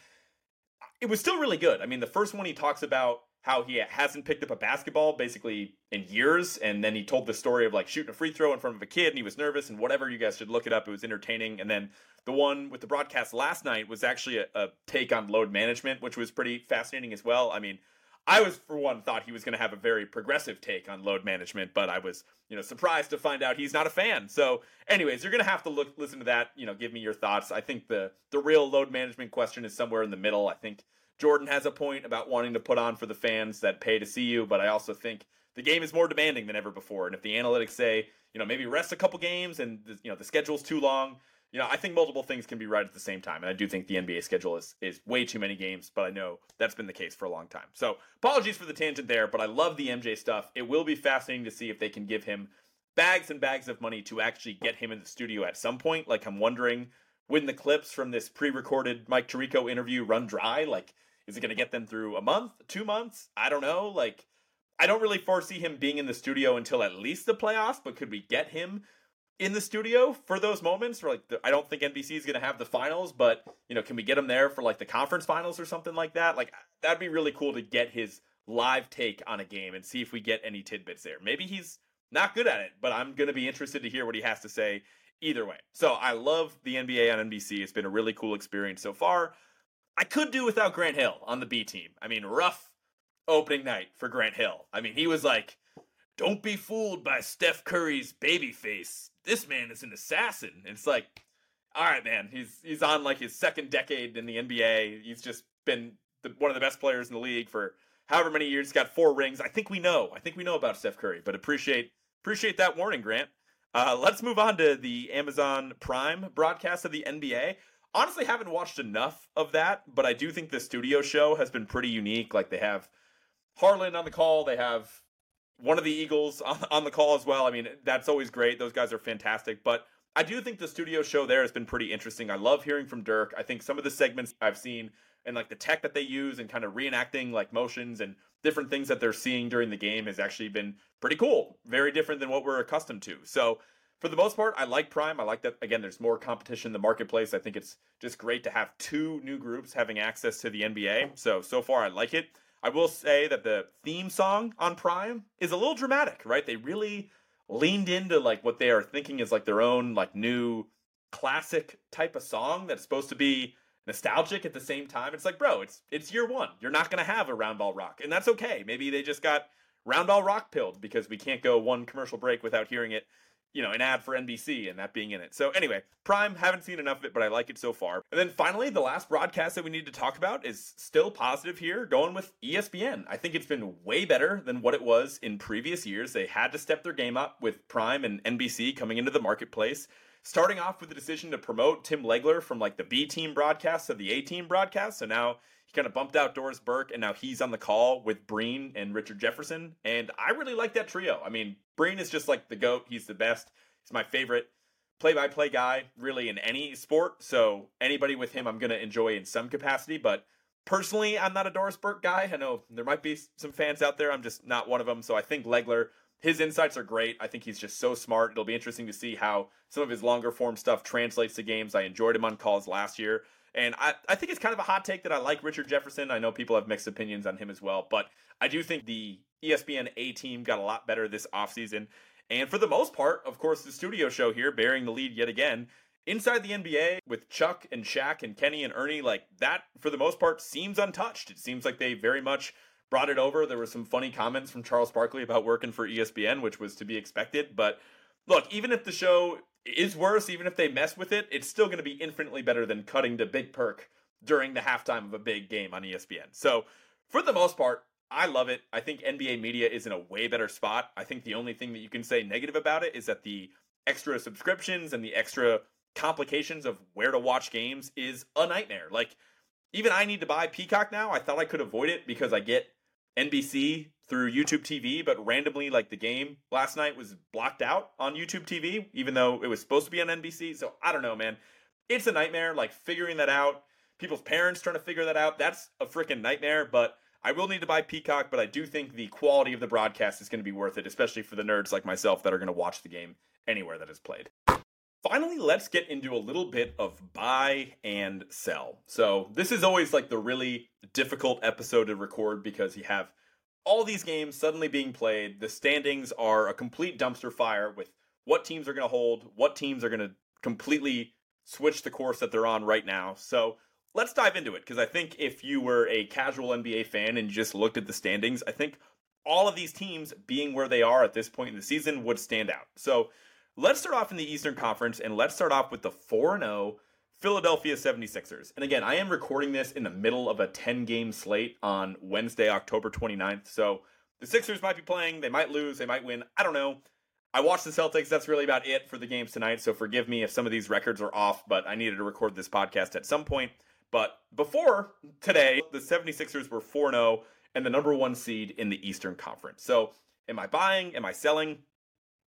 it was still really good. I mean, the first one he talks about how he hasn't picked up a basketball basically in years, and then he told the story of like shooting a free throw in front of a kid and he was nervous and whatever. You guys should look it up. It was entertaining. And then the one with the broadcast last night was actually a, a take on load management, which was pretty fascinating as well. I mean, I was, for one, thought he was going to have a very progressive take on load management, but I was, you know, surprised to find out he's not a fan. So anyways, you're going to have to look, listen to that, you know, give me your thoughts. I think the, the real load management question is somewhere in the middle. I think Jordan has a point about wanting to put on for the fans that pay to see you, but I also think the game is more demanding than ever before. And if the analytics say, you know, maybe rest a couple games and, you know, the schedule's too long, you know, I think multiple things can be right at the same time. And I do think the N B A schedule is is way too many games, but I know that's been the case for a long time. So apologies for the tangent there, but I love the M J stuff. It will be fascinating to see if they can give him bags and bags of money to actually get him in the studio at some point. Like, I'm wondering when the clips from this pre-recorded Mike Tirico interview run dry, like, is it going to get them through a month, two months? I don't know. Like, I don't really foresee him being in the studio until at least the playoffs, but could we get him in the studio for those moments? Or like, the, I don't think N B C is going to have the finals, but, you know, can we get him there for like the conference finals or something like that? Like, that'd be really cool to get his live take on a game and see if we get any tidbits there. Maybe he's not good at it, but I'm going to be interested to hear what he has to say either way. So I love the N B A on N B C. It's been a really cool experience so far. I could do without Grant Hill on the B team. I mean, rough opening night for Grant Hill. I mean, he was like, don't be fooled by Steph Curry's baby face. This man is an assassin. And it's like, all right, man, he's he's on like his second decade in the N B A. He's just been the, one of the best players in the league for however many years. He's got four rings. I think we know. I think we know about Steph Curry, but appreciate appreciate that warning, Grant. Uh, let's move on to the Amazon Prime broadcast of the N B A. Honestly, haven't watched enough of that, but I do think the studio show has been pretty unique. Like, they have Harlan on the call. They have one of the Eagles on, on the call as well. I mean, that's always great. Those guys are fantastic. But I do think the studio show there has been pretty interesting. I love hearing from Dirk. I think some of the segments I've seen and like the tech that they use and kind of reenacting like motions and different things that they're seeing during the game has actually been pretty cool. Very different than what we're accustomed to. So for the most part, I like Prime. I like that, again, there's more competition in the marketplace. I think it's just great to have two new groups having access to the N B A. So, so far I like it. I will say that the theme song on Prime is a little dramatic, right? They really leaned into like what they are thinking is like their own like new classic type of song that's supposed to be nostalgic at the same time. It's like, bro, it's it's year one. You're not going to have a Round Ball Rock, and that's okay. Maybe they just got Round Ball Rock pilled because we can't go one commercial break without hearing it, you know, an ad for N B C and that being in it. So anyway, Prime, haven't seen enough of it, but I like it so far. And then finally, the last broadcast that we need to talk about is still positive here, going with E S P N. I think it's been way better than what it was in previous years. They had to step their game up with Prime and N B C coming into the marketplace. Starting off with the decision to promote Tim Legler from like the B team broadcast to the A team broadcast. So now he kind of bumped out Doris Burke, and now he's on the call with Breen and Richard Jefferson. And I really like that trio. I mean, Breen is just like the GOAT. He's the best. He's my favorite play-by-play guy, really, in any sport. So anybody with him I'm going to enjoy in some capacity. But personally, I'm not a Doris Burke guy. I know there might be some fans out there. I'm just not one of them. So I think Legler, his insights are great. I think he's just so smart. It'll be interesting to see how some of his longer form stuff translates to games. I enjoyed him on calls last year. And I, I think it's kind of a hot take that I like Richard Jefferson. I know people have mixed opinions on him as well. But I do think the E S P N A team got a lot better this offseason. And for the most part, of course, the studio show here bearing the lead yet again. Inside the N B A with Chuck and Shaq and Kenny and Ernie, like that, for the most part, seems untouched. It seems like they very much brought it over. There were some funny comments from Charles Barkley about working for E S P N, which was to be expected. But look, even if the show is worse, even if they mess with it, it's still going to be infinitely better than cutting to Big Perk during the halftime of a big game on E S P N. So for the most part, I love it. I think N B A media is in a way better spot. I think the only thing that you can say negative about it is that the extra subscriptions and the extra complications of where to watch games is a nightmare. Like, even I need to buy Peacock now. I thought I could avoid it because I get N B C through YouTube T V, but randomly, like, the game last night was blocked out on YouTube T V, even though it was supposed to be on N B C. So I don't know, man. It's a nightmare, like, figuring that out. People's parents trying to figure that out. That's a freaking nightmare, but I will need to buy Peacock, but I do think the quality of the broadcast is going to be worth it, especially for the nerds like myself that are going to watch the game anywhere that is played. Finally, let's get into a little bit of buy and sell. So this is always like the really difficult episode to record because you have all these games suddenly being played. The standings are a complete dumpster fire with what teams are going to hold, what teams are going to completely switch the course that they're on right now. So let's dive into it, because I think if you were a casual N B A fan and you just looked at the standings, I think all of these teams being where they are at this point in the season would stand out. So let's start off in the Eastern Conference, and let's start off with the four and oh Philadelphia seventy-sixers. And again, I am recording this in the middle of a ten-game slate on Wednesday, October twenty-ninth. So the Sixers might be playing, they might lose, they might win, I don't know. I watched the Celtics, that's really about it for the games tonight, so forgive me if some of these records are off, but I needed to record this podcast at some point. But before today, the seventy-sixers were four and oh and the number one seed in the Eastern Conference. So am I buying? Am I selling?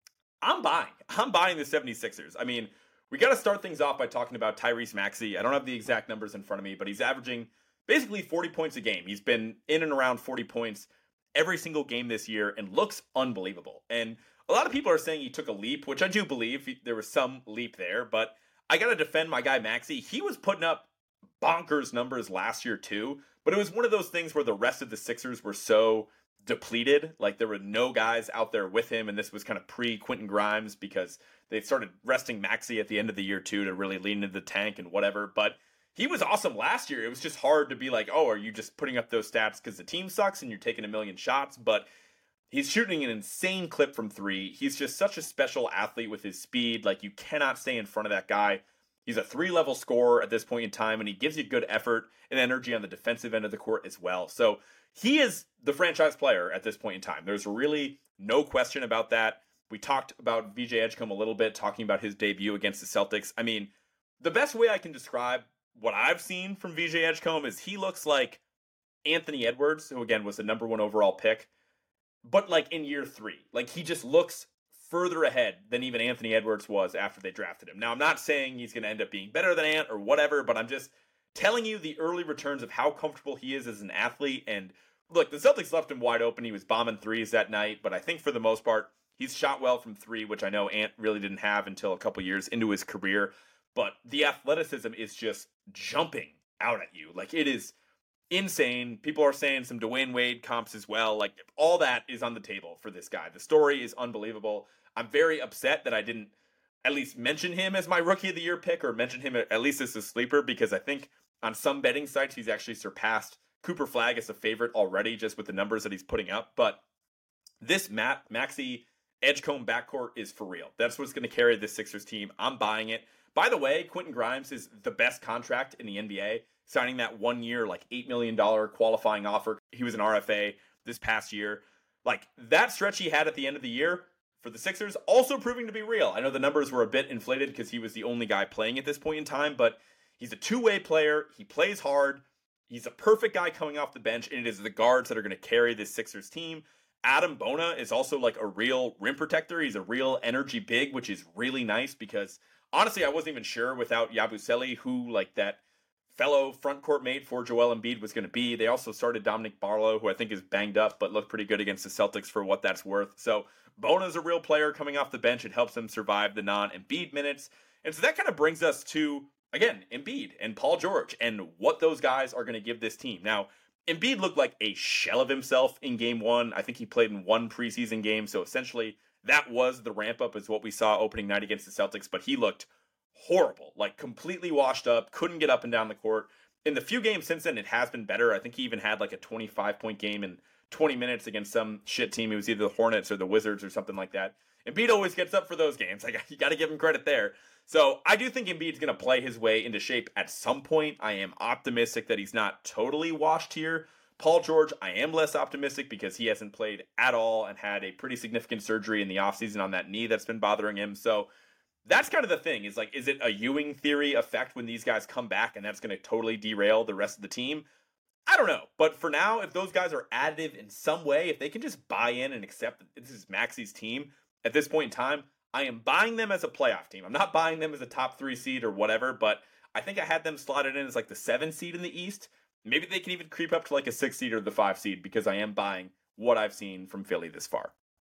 I'm buying. I'm buying the 76ers. I mean, we got to start things off by talking about Tyrese Maxey. I don't have the exact numbers in front of me, but he's averaging basically forty points a game. He's been in and around forty points every single game this year and looks unbelievable. And a lot of people are saying he took a leap, which I do believe there was some leap there, but I got to defend my guy Maxey. He was putting up bonkers numbers last year too, but it was one of those things where the rest of the Sixers were so depleted. Like there were no guys out there with him, and this was kind of pre Quentin Grimes because they started resting Maxey at the end of the year too to really lean into the tank and whatever. But he was awesome last year. It was just hard to be like, oh, are you just putting up those stats because the team sucks and you're taking a million shots? But he's shooting an insane clip from three. He's just such a special athlete with his speed. Like you cannot stay in front of that guy. He's a three-level scorer at this point in time, and he gives you good effort and energy on the defensive end of the court as well. So he is the franchise player at this point in time. There's really no question about that. We talked about V J Edgecombe a little bit, talking about his debut against the Celtics. I mean, the best way I can describe what I've seen from V J Edgecombe is he looks like Anthony Edwards, who again was the number one overall pick, but like in year three. Like he just looks further ahead than even Anthony Edwards was after they drafted him. Now, I'm not saying he's going to end up being better than Ant or whatever, but I'm just telling you the early returns of how comfortable he is as an athlete. And look, the Celtics left him wide open. He was bombing threes that night, but I think for the most part, he's shot well from three, which I know Ant really didn't have until a couple years into his career. But the athleticism is just jumping out at you. Like it is insane. People are saying some Dwayne Wade comps as well. Like all that is on the table for this guy. The story is unbelievable. I'm very upset that I didn't at least mention him as my rookie of the year pick or mention him at least as a sleeper, because I think on some betting sites he's actually surpassed Cooper Flagg as a favorite already just with the numbers that he's putting up. But this Matt Maxey Edgecombe backcourt is for real. That's what's going to carry this Sixers team. I'm buying it. By the way, Quentin Grimes is the best contract in the N B A, signing that one year, like eight million dollars qualifying offer. He was an R F A this past year. Like that stretch he had at the end of the year for the Sixers, also proving to be real. I know the numbers were a bit inflated because he was the only guy playing at this point in time, but he's a two-way player. He plays hard. He's a perfect guy coming off the bench, and it is the guards that are going to carry this Sixers team. Adam Bona is also like a real rim protector. He's a real energy big, which is really nice because honestly, I wasn't even sure without Yabusele who like that fellow front court mate for Joel Embiid was going to be. They also started Dominic Barlow, who I think is banged up, but looked pretty good against the Celtics for what that's worth. So Bona's a real player coming off the bench. It helps him survive the non-Embiid minutes. And so that kind of brings us to, again, Embiid and Paul George and what those guys are going to give this team. Now, Embiid looked like a shell of himself in game one. I think he played in one preseason game. So essentially that was the ramp up is what we saw opening night against the Celtics, but he looked horrible, like completely washed up, couldn't get up and down the court. In the few games since then, it has been better. I think he even had like a twenty-five point game in twenty minutes against some shit team. It was either the Hornets or the Wizards or something like that. Embiid always gets up for those games. Like, you got to give him credit there. So I do think Embiid's going to play his way into shape at some point. I am optimistic that he's not totally washed here. Paul George, I am less optimistic because he hasn't played at all and had a pretty significant surgery in the offseason on that knee that's been bothering him. So that's kind of the thing is like, is it a Ewing theory effect when these guys come back and that's going to totally derail the rest of the team? I don't know. But for now, if those guys are additive in some way, if they can just buy in and accept that this is Maxey's team at this point in time, I am buying them as a playoff team. I'm not buying them as a top three seed or whatever, but I think I had them slotted in as like the seven seed in the East. Maybe they can even creep up to like a six seed or the five seed because I am buying what I've seen from Philly this far.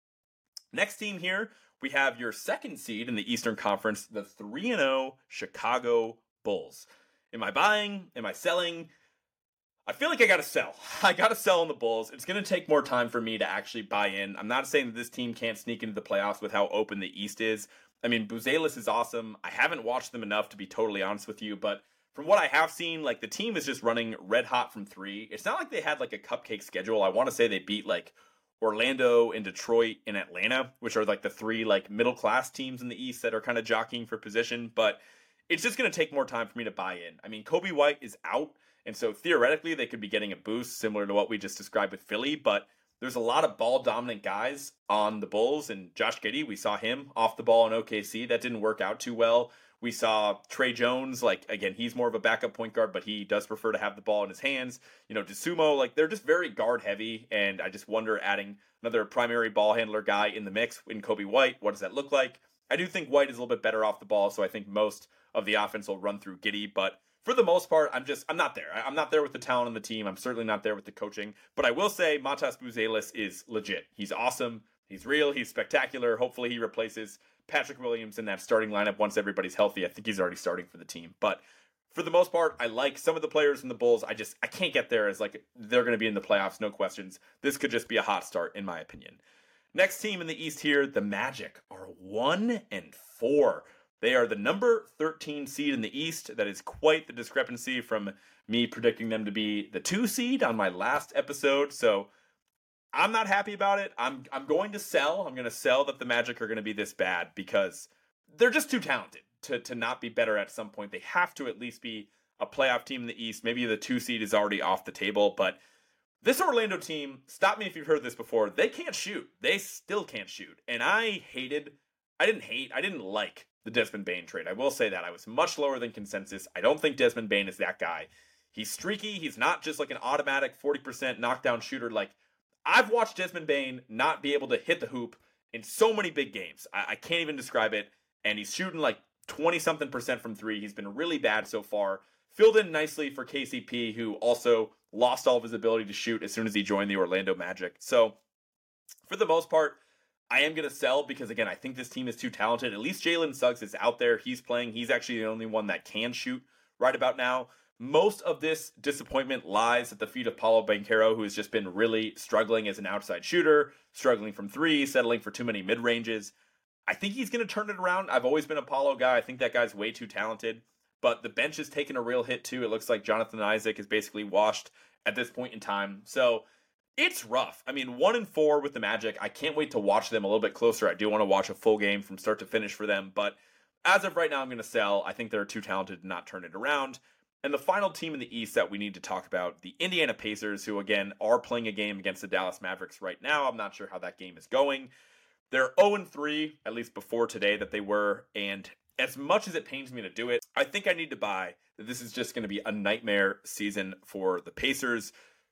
Next team here, we have your second seed in the Eastern Conference, the three and oh Chicago Bulls. Am I buying? Am I selling? I feel like I gotta sell. I gotta sell on the Bulls. It's gonna take more time for me to actually buy in. I'm not saying that this team can't sneak into the playoffs with how open the East is. I mean, Buzelis is awesome. I haven't watched them enough to be totally honest with you, but from what I have seen, like the team is just running red hot from three. It's not like they had like a cupcake schedule. I want to say they beat like Orlando and Detroit and Atlanta, which are like the three like middle class teams in the East that are kind of jockeying for position, but it's just gonna take more time for me to buy in. I mean, Kobe White is out. And so theoretically, they could be getting a boost similar to what we just described with Philly. But there's a lot of ball-dominant guys on the Bulls. And Josh Giddey, we saw him off the ball in O K C. That didn't work out too well. We saw Trey Jones, like, again, he's more of a backup point guard, but he does prefer to have the ball in his hands. You know, DeSumo, like, they're just very guard heavy, and I just wonder adding another primary ball handler guy in the mix in Coby White, what does that look like? I do think White is a little bit better off the ball, so I think most of the offense will run through Giddey, but for the most part, I'm just, I'm not there. I'm not there with the talent on the team. I'm certainly not there with the coaching, but I will say Matas Buzelis is legit. He's awesome. He's real. He's spectacular. Hopefully he replaces Patrick Williams in that starting lineup once everybody's healthy. I think he's already starting for the team. But for the most part, I like some of the players in the Bulls. I just, I can't get there as like they're going to be in the playoffs, no questions. This could just be a hot start, in my opinion. Next team in the East here, the Magic, are one and four. They are the number thirteen seed in the East. That is quite the discrepancy from me predicting them to be the two seed on my last episode. So I'm not happy about it. I'm I'm going to sell. I'm going to sell that the Magic are going to be this bad because they're just too talented to, to not be better at some point. They have to at least be a playoff team in the East. Maybe the two seed is already off the table, but this Orlando team, stop me if you've heard this before, they can't shoot. They still can't shoot. And I hated, I didn't hate, I didn't like the Desmond Bane trade. I will say that. I was much lower than consensus. I don't think Desmond Bane is that guy. He's streaky. He's not just like an automatic forty percent knockdown shooter. Like, I've watched Desmond Bane not be able to hit the hoop in so many big games. I, I can't even describe it. And he's shooting like twenty-something percent from three. He's been really bad so far. Filled in nicely for K C P, who also lost all of his ability to shoot as soon as he joined the Orlando Magic. So, for the most part, I am going to sell because, again, I think this team is too talented. At least Jalen Suggs is out there. He's playing. He's actually the only one that can shoot right about now. Most of this disappointment lies at the feet of Paolo Banchero, who has just been really struggling as an outside shooter, struggling from three, settling for too many mid-ranges. I think he's going to turn it around. I've always been a Paolo guy. I think that guy's way too talented. But the bench has taken a real hit, too. It looks like Jonathan Isaac is basically washed at this point in time. So it's rough. I mean, one and four with the Magic. I can't wait to watch them a little bit closer. I do want to watch a full game from start to finish for them. But as of right now, I'm going to sell. I think they're too talented to not turn it around. And the final team in the East that we need to talk about, the Indiana Pacers, who, again, are playing a game against the Dallas Mavericks right now. I'm not sure how that game is going. They're oh and three, at least before today, that they were. And as much as it pains me to do it, I think I need to buy that this is just going to be a nightmare season for the Pacers.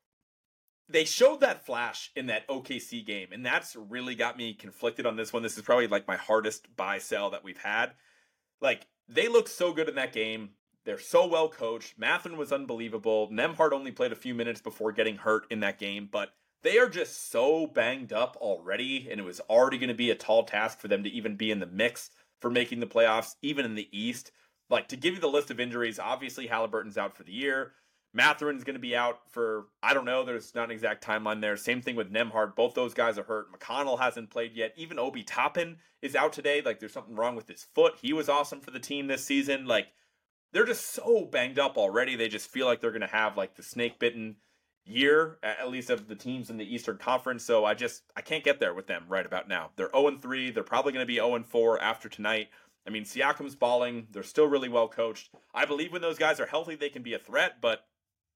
They showed that flash in that O K C game, and that's really got me conflicted on this one. This is probably like my hardest buy-sell that we've had. Like, they looked so good in that game. They're so well coached. Mathurin was unbelievable. Nembhard only played a few minutes before getting hurt in that game, but they are just so banged up already, and it was already going to be a tall task for them to even be in the mix for making the playoffs, even in the East. Like, to give you the list of injuries, obviously Halliburton's out for the year. Mathurin's going to be out for, I don't know, there's not an exact timeline there. Same thing with Nembhard. Both those guys are hurt. McConnell hasn't played yet. Even Obi Toppin is out today. Like, there's something wrong with his foot. He was awesome for the team this season. Like, they're just so banged up already. They just feel like they're going to have, like, the snake-bitten year, at least of the teams in the Eastern Conference. So I just, I can't get there with them right about now. They're oh and three. They're probably going to be oh and four after tonight. I mean, Siakam's balling. They're still really well coached. I believe when those guys are healthy, they can be a threat, but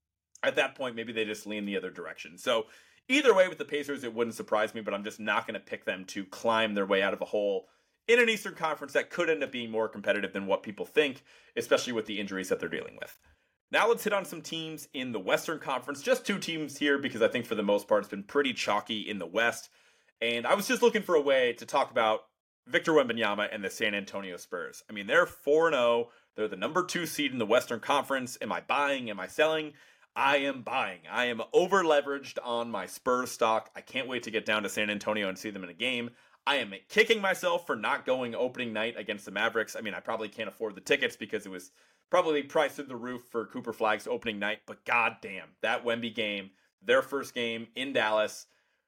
at that point, maybe they just lean the other direction. So either way with the Pacers, it wouldn't surprise me, but I'm just not going to pick them to climb their way out of a hole in an Eastern Conference that could end up being more competitive than what people think, especially with the injuries that they're dealing with. Now let's hit on some teams in the Western Conference. Just two teams here because I think for the most part it's been pretty chalky in the West. And I was just looking for a way to talk about Victor Wembanyama and the San Antonio Spurs. I mean, they're four and oh. They're the number two seed in the Western Conference. Am I buying? Am I selling? I am buying. I am over leveraged on my Spurs stock. I can't wait to get down to San Antonio and see them in a game. I am kicking myself for not going opening night against the Mavericks. I mean, I probably can't afford the tickets because it was probably priced through the roof for Cooper Flagg's opening night. But goddamn, that Wemby game, their first game in Dallas,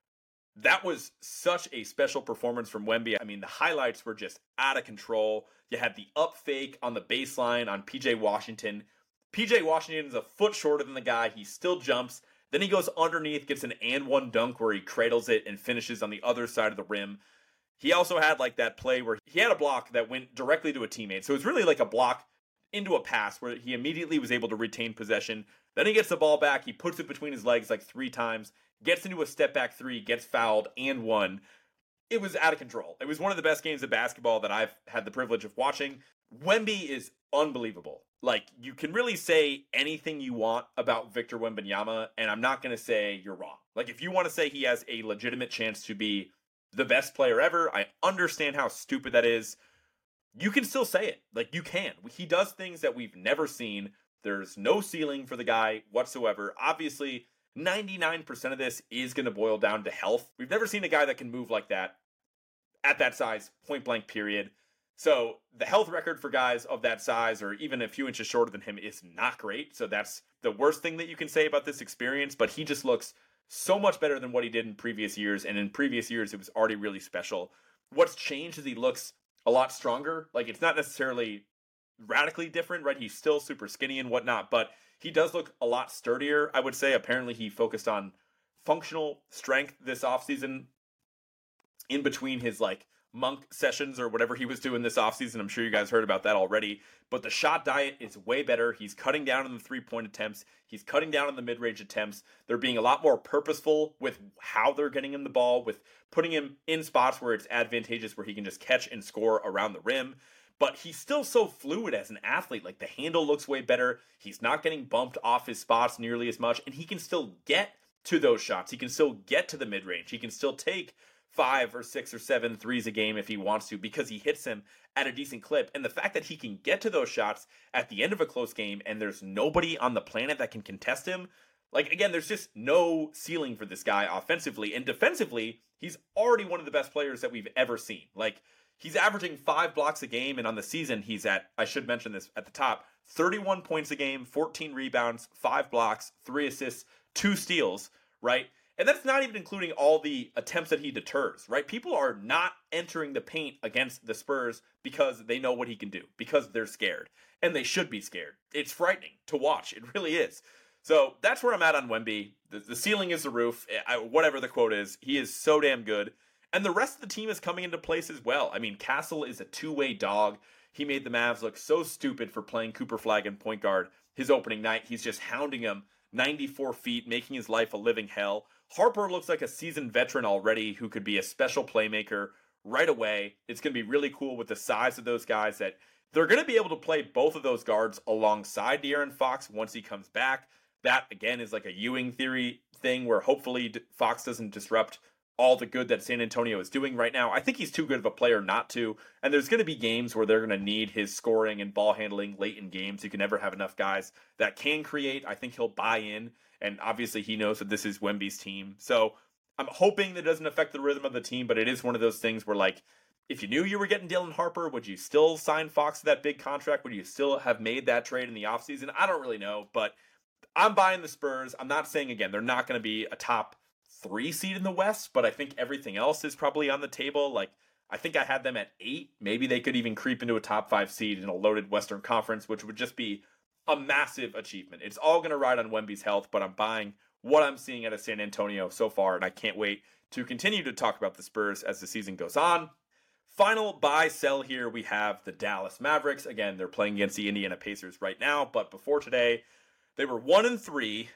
that was such a special performance from Wemby. I mean, the highlights were just out of control. You had the up fake on the baseline on P J Washington. P J Washington is a foot shorter than the guy. He still jumps. Then he goes underneath, gets an and one dunk where he cradles it and finishes on the other side of the rim. He also had like that play where he had a block that went directly to a teammate. So it was really like a block into a pass where he immediately was able to retain possession. Then he gets the ball back. He puts it between his legs like three times, gets into a step back three, gets fouled and won. It was out of control. It was one of the best games of basketball that I've had the privilege of watching. Wemby is unbelievable. Like, you can really say anything you want about Victor Wembanyama, and I'm not going to say you're wrong. Like, if you want to say he has a legitimate chance to be the best player ever, I understand how stupid that is. You can still say it. Like, you can. He does things that we've never seen. There's no ceiling for the guy whatsoever. Obviously, ninety-nine percent of this is going to boil down to health. We've never seen a guy that can move like that at that size, point blank, period. So the health record for guys of that size, or even a few inches shorter than him, is not great. So that's the worst thing that you can say about this experience. But he just looks so much better than what he did in previous years. And in previous years, it was already really special. What's changed is he looks a lot stronger. Like, it's not necessarily radically different, right? He's still super skinny and whatnot, but he does look a lot sturdier, I would say. Apparently, he focused on functional strength this offseason in between his, like, monk sessions or whatever he was doing this offseason. I'm sure you guys heard about that already. But the shot diet is way better. He's cutting down on the three-point attempts. He's cutting down on the mid-range attempts. They're being a lot more purposeful with how they're getting him the ball, with putting him in spots where it's advantageous, where he can just catch and score around the rim. But he's still so fluid as an athlete. Like, the handle looks way better. He's not getting bumped off his spots nearly as much. And he can still get to those shots. He can still get to the mid-range. He can still take five or six or seven threes a game if he wants to, because he hits them at a decent clip. And the fact that he can get to those shots at the end of a close game and there's nobody on the planet that can contest him, like, again, there's just no ceiling for this guy offensively. And defensively, he's already one of the best players that we've ever seen. Like, he's averaging five blocks a game, and on the season, he's at, I should mention this at the top, thirty-one points a game, fourteen rebounds, five blocks, three assists, two steals, right? And that's not even including all the attempts that he deters, right? People are not entering the paint against the Spurs because they know what he can do, because they're scared. And they should be scared. It's frightening to watch. It really is. So that's where I'm at on Wemby. The, the ceiling is the roof. I, whatever the quote is, he is so damn good. And the rest of the team is coming into place as well. I mean, Castle is a two-way dog. He made the Mavs look so stupid for playing Cooper Flag and point guard his opening night. He's just hounding him ninety-four feet, making his life a living hell. Harper looks like a seasoned veteran already who could be a special playmaker right away. It's going to be really cool with the size of those guys that they're going to be able to play both of those guards alongside De'Aaron Fox once he comes back. That, again, is like a Ewing theory thing where hopefully Fox doesn't disrupt all the good that San Antonio is doing right now. I think he's too good of a player not to, and there's going to be games where they're going to need his scoring and ball handling late in games. You can never have enough guys that can create. I think he'll buy in, and obviously he knows that this is Wemby's team. So I'm hoping that it doesn't affect the rhythm of the team, but it is one of those things where, like, if you knew you were getting Dylan Harper, would you still sign Fox to that big contract? Would you still have made that trade in the offseason? I don't really know, but I'm buying the Spurs. I'm not saying, again, they're not going to be a top three seed in the West, but I think everything else is probably on the table. Like, I think I had them at eight. Maybe they could even creep into a top five seed in a loaded Western Conference, which would just be a massive achievement. It's all going to ride on Wemby's health, but I'm buying what I'm seeing out of San Antonio so far, and I can't wait to continue to talk about the Spurs as the season goes on. Final buy sell here, we have the Dallas Mavericks. Again, they're playing against the Indiana Pacers right now, but before today, they were one and three.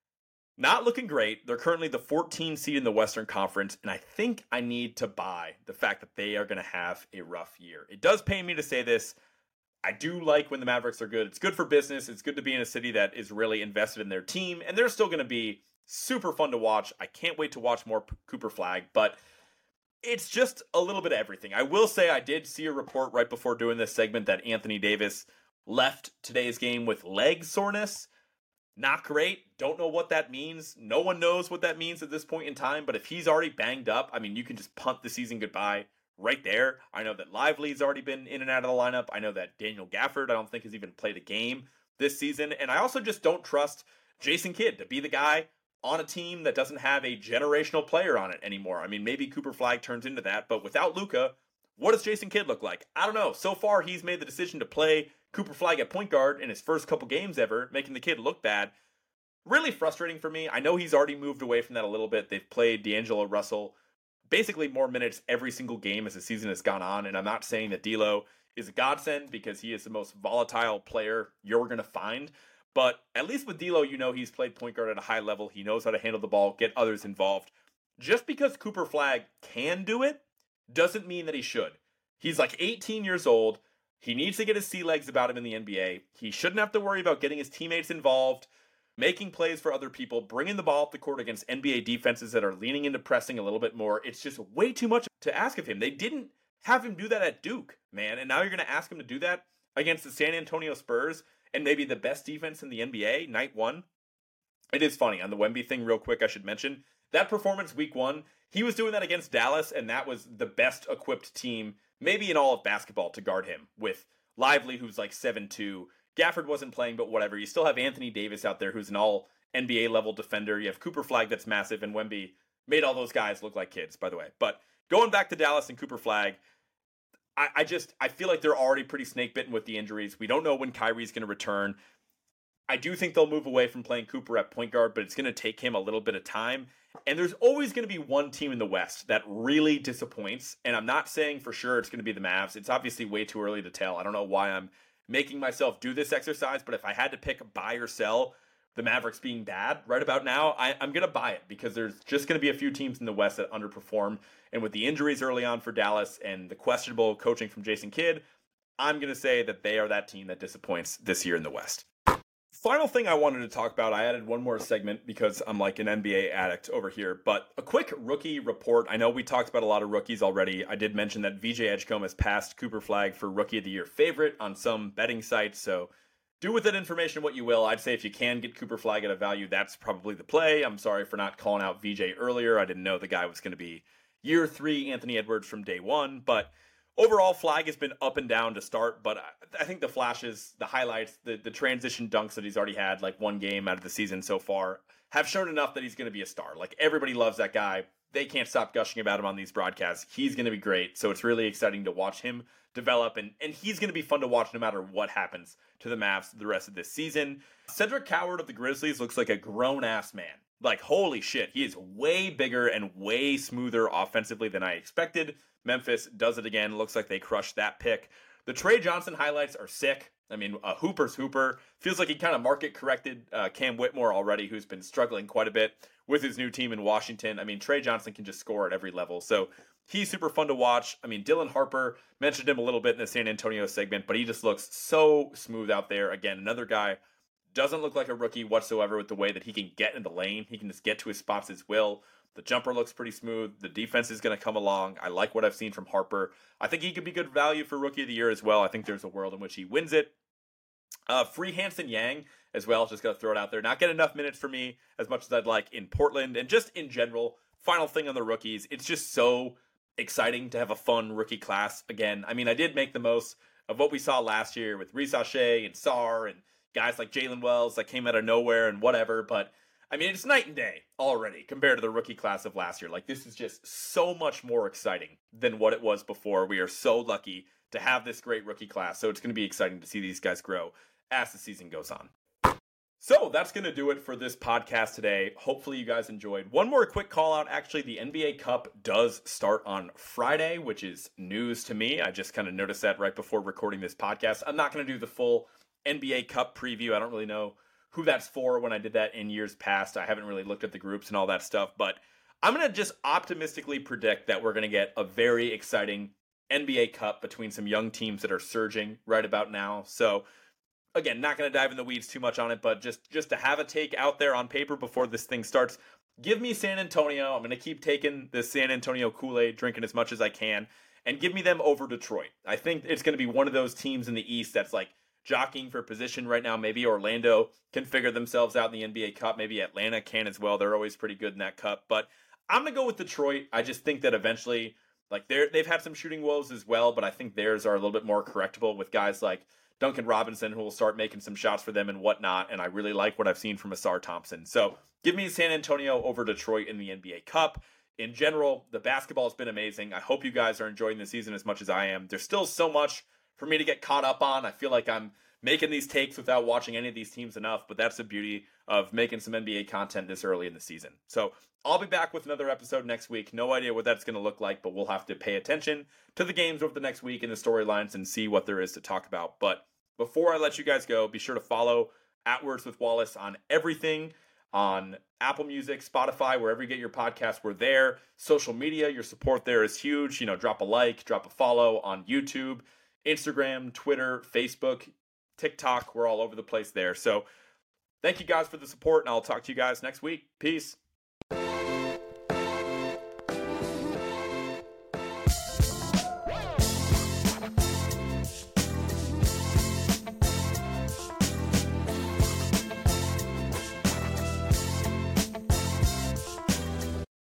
Not looking great. They're currently the fourteenth seed in the Western Conference, and I think I need to buy the fact that they are going to have a rough year. It does pain me to say this. I do like when the Mavericks are good. It's good for business. It's good to be in a city that is really invested in their team, and they're still going to be super fun to watch. I can't wait to watch more P- Cooper Flag, but it's just a little bit of everything. I will say I did see a report right before doing this segment that Anthony Davis left today's game with leg soreness. Not great. Don't know what that means. No one knows what that means at this point in time. But if he's already banged up, I mean, you can just punt the season goodbye right there. I know that Lively's already been in and out of the lineup. I know that Daniel Gafford, I don't think has even played a game this season. And I also just don't trust Jason Kidd to be the guy on a team that doesn't have a generational player on it anymore. I mean, maybe Cooper Flag turns into that, but without Luka, what does Jason Kidd look like? I don't know. So far, he's made the decision to play Cooper Flag at point guard in his first couple games ever, making the kid look bad. Really frustrating for me. I know he's already moved away from that a little bit. They've played D'Angelo Russell basically more minutes every single game as the season has gone on, and I'm not saying that D'Lo is a godsend because he is the most volatile player you're going to find, but at least with D'Lo, you know he's played point guard at a high level. He knows how to handle the ball, get others involved. Just because Cooper Flag can do it doesn't mean that he should. He's like eighteen years old. He needs to get his sea legs about him in the N B A. He shouldn't have to worry about getting his teammates involved, making plays for other people, bringing the ball up the court against N B A defenses that are leaning into pressing a little bit more. It's just way too much to ask of him. They didn't have him do that at Duke, man. And now you're going to ask him to do that against the San Antonio Spurs and maybe the best defense in the N B A, night one. It is funny, on the Wemby thing real quick, I should mention, that performance week one, he was doing that against Dallas, and that was the best equipped team, maybe in all of basketball, to guard him, with Lively, who's like seven two. Gafford wasn't playing, but whatever. You still have Anthony Davis out there, who's an all N B A level defender. You have Cooper Flag, that's massive, and Wemby made all those guys look like kids, by the way. But going back to Dallas and Cooper Flag, I, I just, I feel like they're already pretty snake bitten with the injuries. We don't know when Kyrie's going to return. I do think they'll move away from playing Cooper at point guard, but it's going to take him a little bit of time. And there's always going to be one team in the West that really disappoints. And I'm not saying for sure it's going to be the Mavs. It's obviously way too early to tell. I don't know why I'm making myself do this exercise, but if I had to pick buy or sell the Mavericks being bad right about now, I, I'm going to buy it, because there's just going to be a few teams in the West that underperform. And with the injuries early on for Dallas and the questionable coaching from Jason Kidd, I'm going to say that they are that team that disappoints this year in the West. Final thing I wanted to talk about, I added one more segment because I'm like an N B A addict over here, but a quick rookie report. I know we talked about a lot of rookies already. I did mention that V J Edgecombe has passed Cooper Flag for Rookie of the Year favorite on some betting sites, so do with that information what you will. I'd say if you can get Cooper Flag at a value, that's probably the play. I'm sorry for not calling out V J earlier. I didn't know the guy was going to be year three Anthony Edwards from day one, but overall, Flag has been up and down to start, but I think the flashes, the highlights, the, the transition dunks that he's already had, like one game out of the season so far, have shown enough that he's going to be a star. Like, everybody loves that guy. They can't stop gushing about him on these broadcasts. He's going to be great, so it's really exciting to watch him develop, and, and he's going to be fun to watch no matter what happens to the Mavs the rest of this season. Cedric Coward of the Grizzlies looks like a grown-ass man. Like, holy shit, he is way bigger and way smoother offensively than I expected. Memphis does it again. Looks like they crushed that pick. The Trey Johnson highlights are sick. I mean, a Hooper's Hooper. Feels like he kind of market corrected uh, Cam Whitmore already, who's been struggling quite a bit with his new team in Washington. I mean, Trey Johnson can just score at every level. So he's super fun to watch. I mean, Dylan Harper, mentioned him a little bit in the San Antonio segment, but he just looks so smooth out there. Again, another guy doesn't look like a rookie whatsoever with the way that he can get in the lane. He can just get to his spots as will. The jumper looks pretty smooth. The defense is going to come along. I like what I've seen from Harper. I think he could be good value for Rookie of the Year as well. I think there's a world in which he wins it. Uh, free Hanson Yang as well. Just got to throw it out there. Not get enough minutes for me as much as I'd like in Portland. And just in general, final thing on the rookies, it's just so exciting to have a fun rookie class again. I mean, I did make the most of what we saw last year with Reece Shea and Sarr and guys like Jalen Wells that came out of nowhere and whatever, but I mean, it's night and day already compared to the rookie class of last year. Like, this is just so much more exciting than what it was before. We are so lucky to have this great rookie class, so it's going to be exciting to see these guys grow as the season goes on. So that's going to do it for this podcast today. Hopefully you guys enjoyed. One more quick call out. Actually, the N B A Cup does start on Friday, which is news to me. I just kind of noticed that right before recording this podcast. I'm not going to do the full N B A Cup preview. I don't really know who that's for when I did that in years past. I haven't really looked at the groups and all that stuff, but I'm going to just optimistically predict that we're going to get a very exciting N B A Cup between some young teams that are surging right about now. So again, not going to dive in the weeds too much on it, but just, just to have a take out there on paper before this thing starts, give me San Antonio. I'm going to keep taking the San Antonio Kool-Aid, drinking as much as I can, and give me them over Detroit. I think it's going to be one of those teams in the East that's like jockeying for position right now. Maybe Orlando can figure themselves out in the N B A Cup. Maybe Atlanta can as well. They're always pretty good in that cup. But I'm going to go with Detroit. I just think that eventually, like, they're, they've had some shooting woes as well, but I think theirs are a little bit more correctable with guys like Duncan Robinson, who will start making some shots for them and whatnot. And I really like what I've seen from Asar Thompson. So give me San Antonio over Detroit in the N B A Cup. In general, the basketball has been amazing. I hope you guys are enjoying the season as much as I am. There's still so much for me to get caught up on. I feel like I'm making these takes without watching any of these teams enough, but that's the beauty of making some N B A content this early in the season. So I'll be back with another episode next week. No idea what that's going to look like, but we'll have to pay attention to the games over the next week and the storylines and see what there is to talk about. But before I let you guys go, be sure to follow at Words with Wallace on everything, on Apple Music, Spotify, wherever you get your podcasts. We're there. Social media, your support there is huge. You know, drop a like, drop a follow on YouTube, Instagram, Twitter, Facebook, TikTok. We're all over the place there. So thank you guys for the support, and I'll talk to you guys next week. Peace.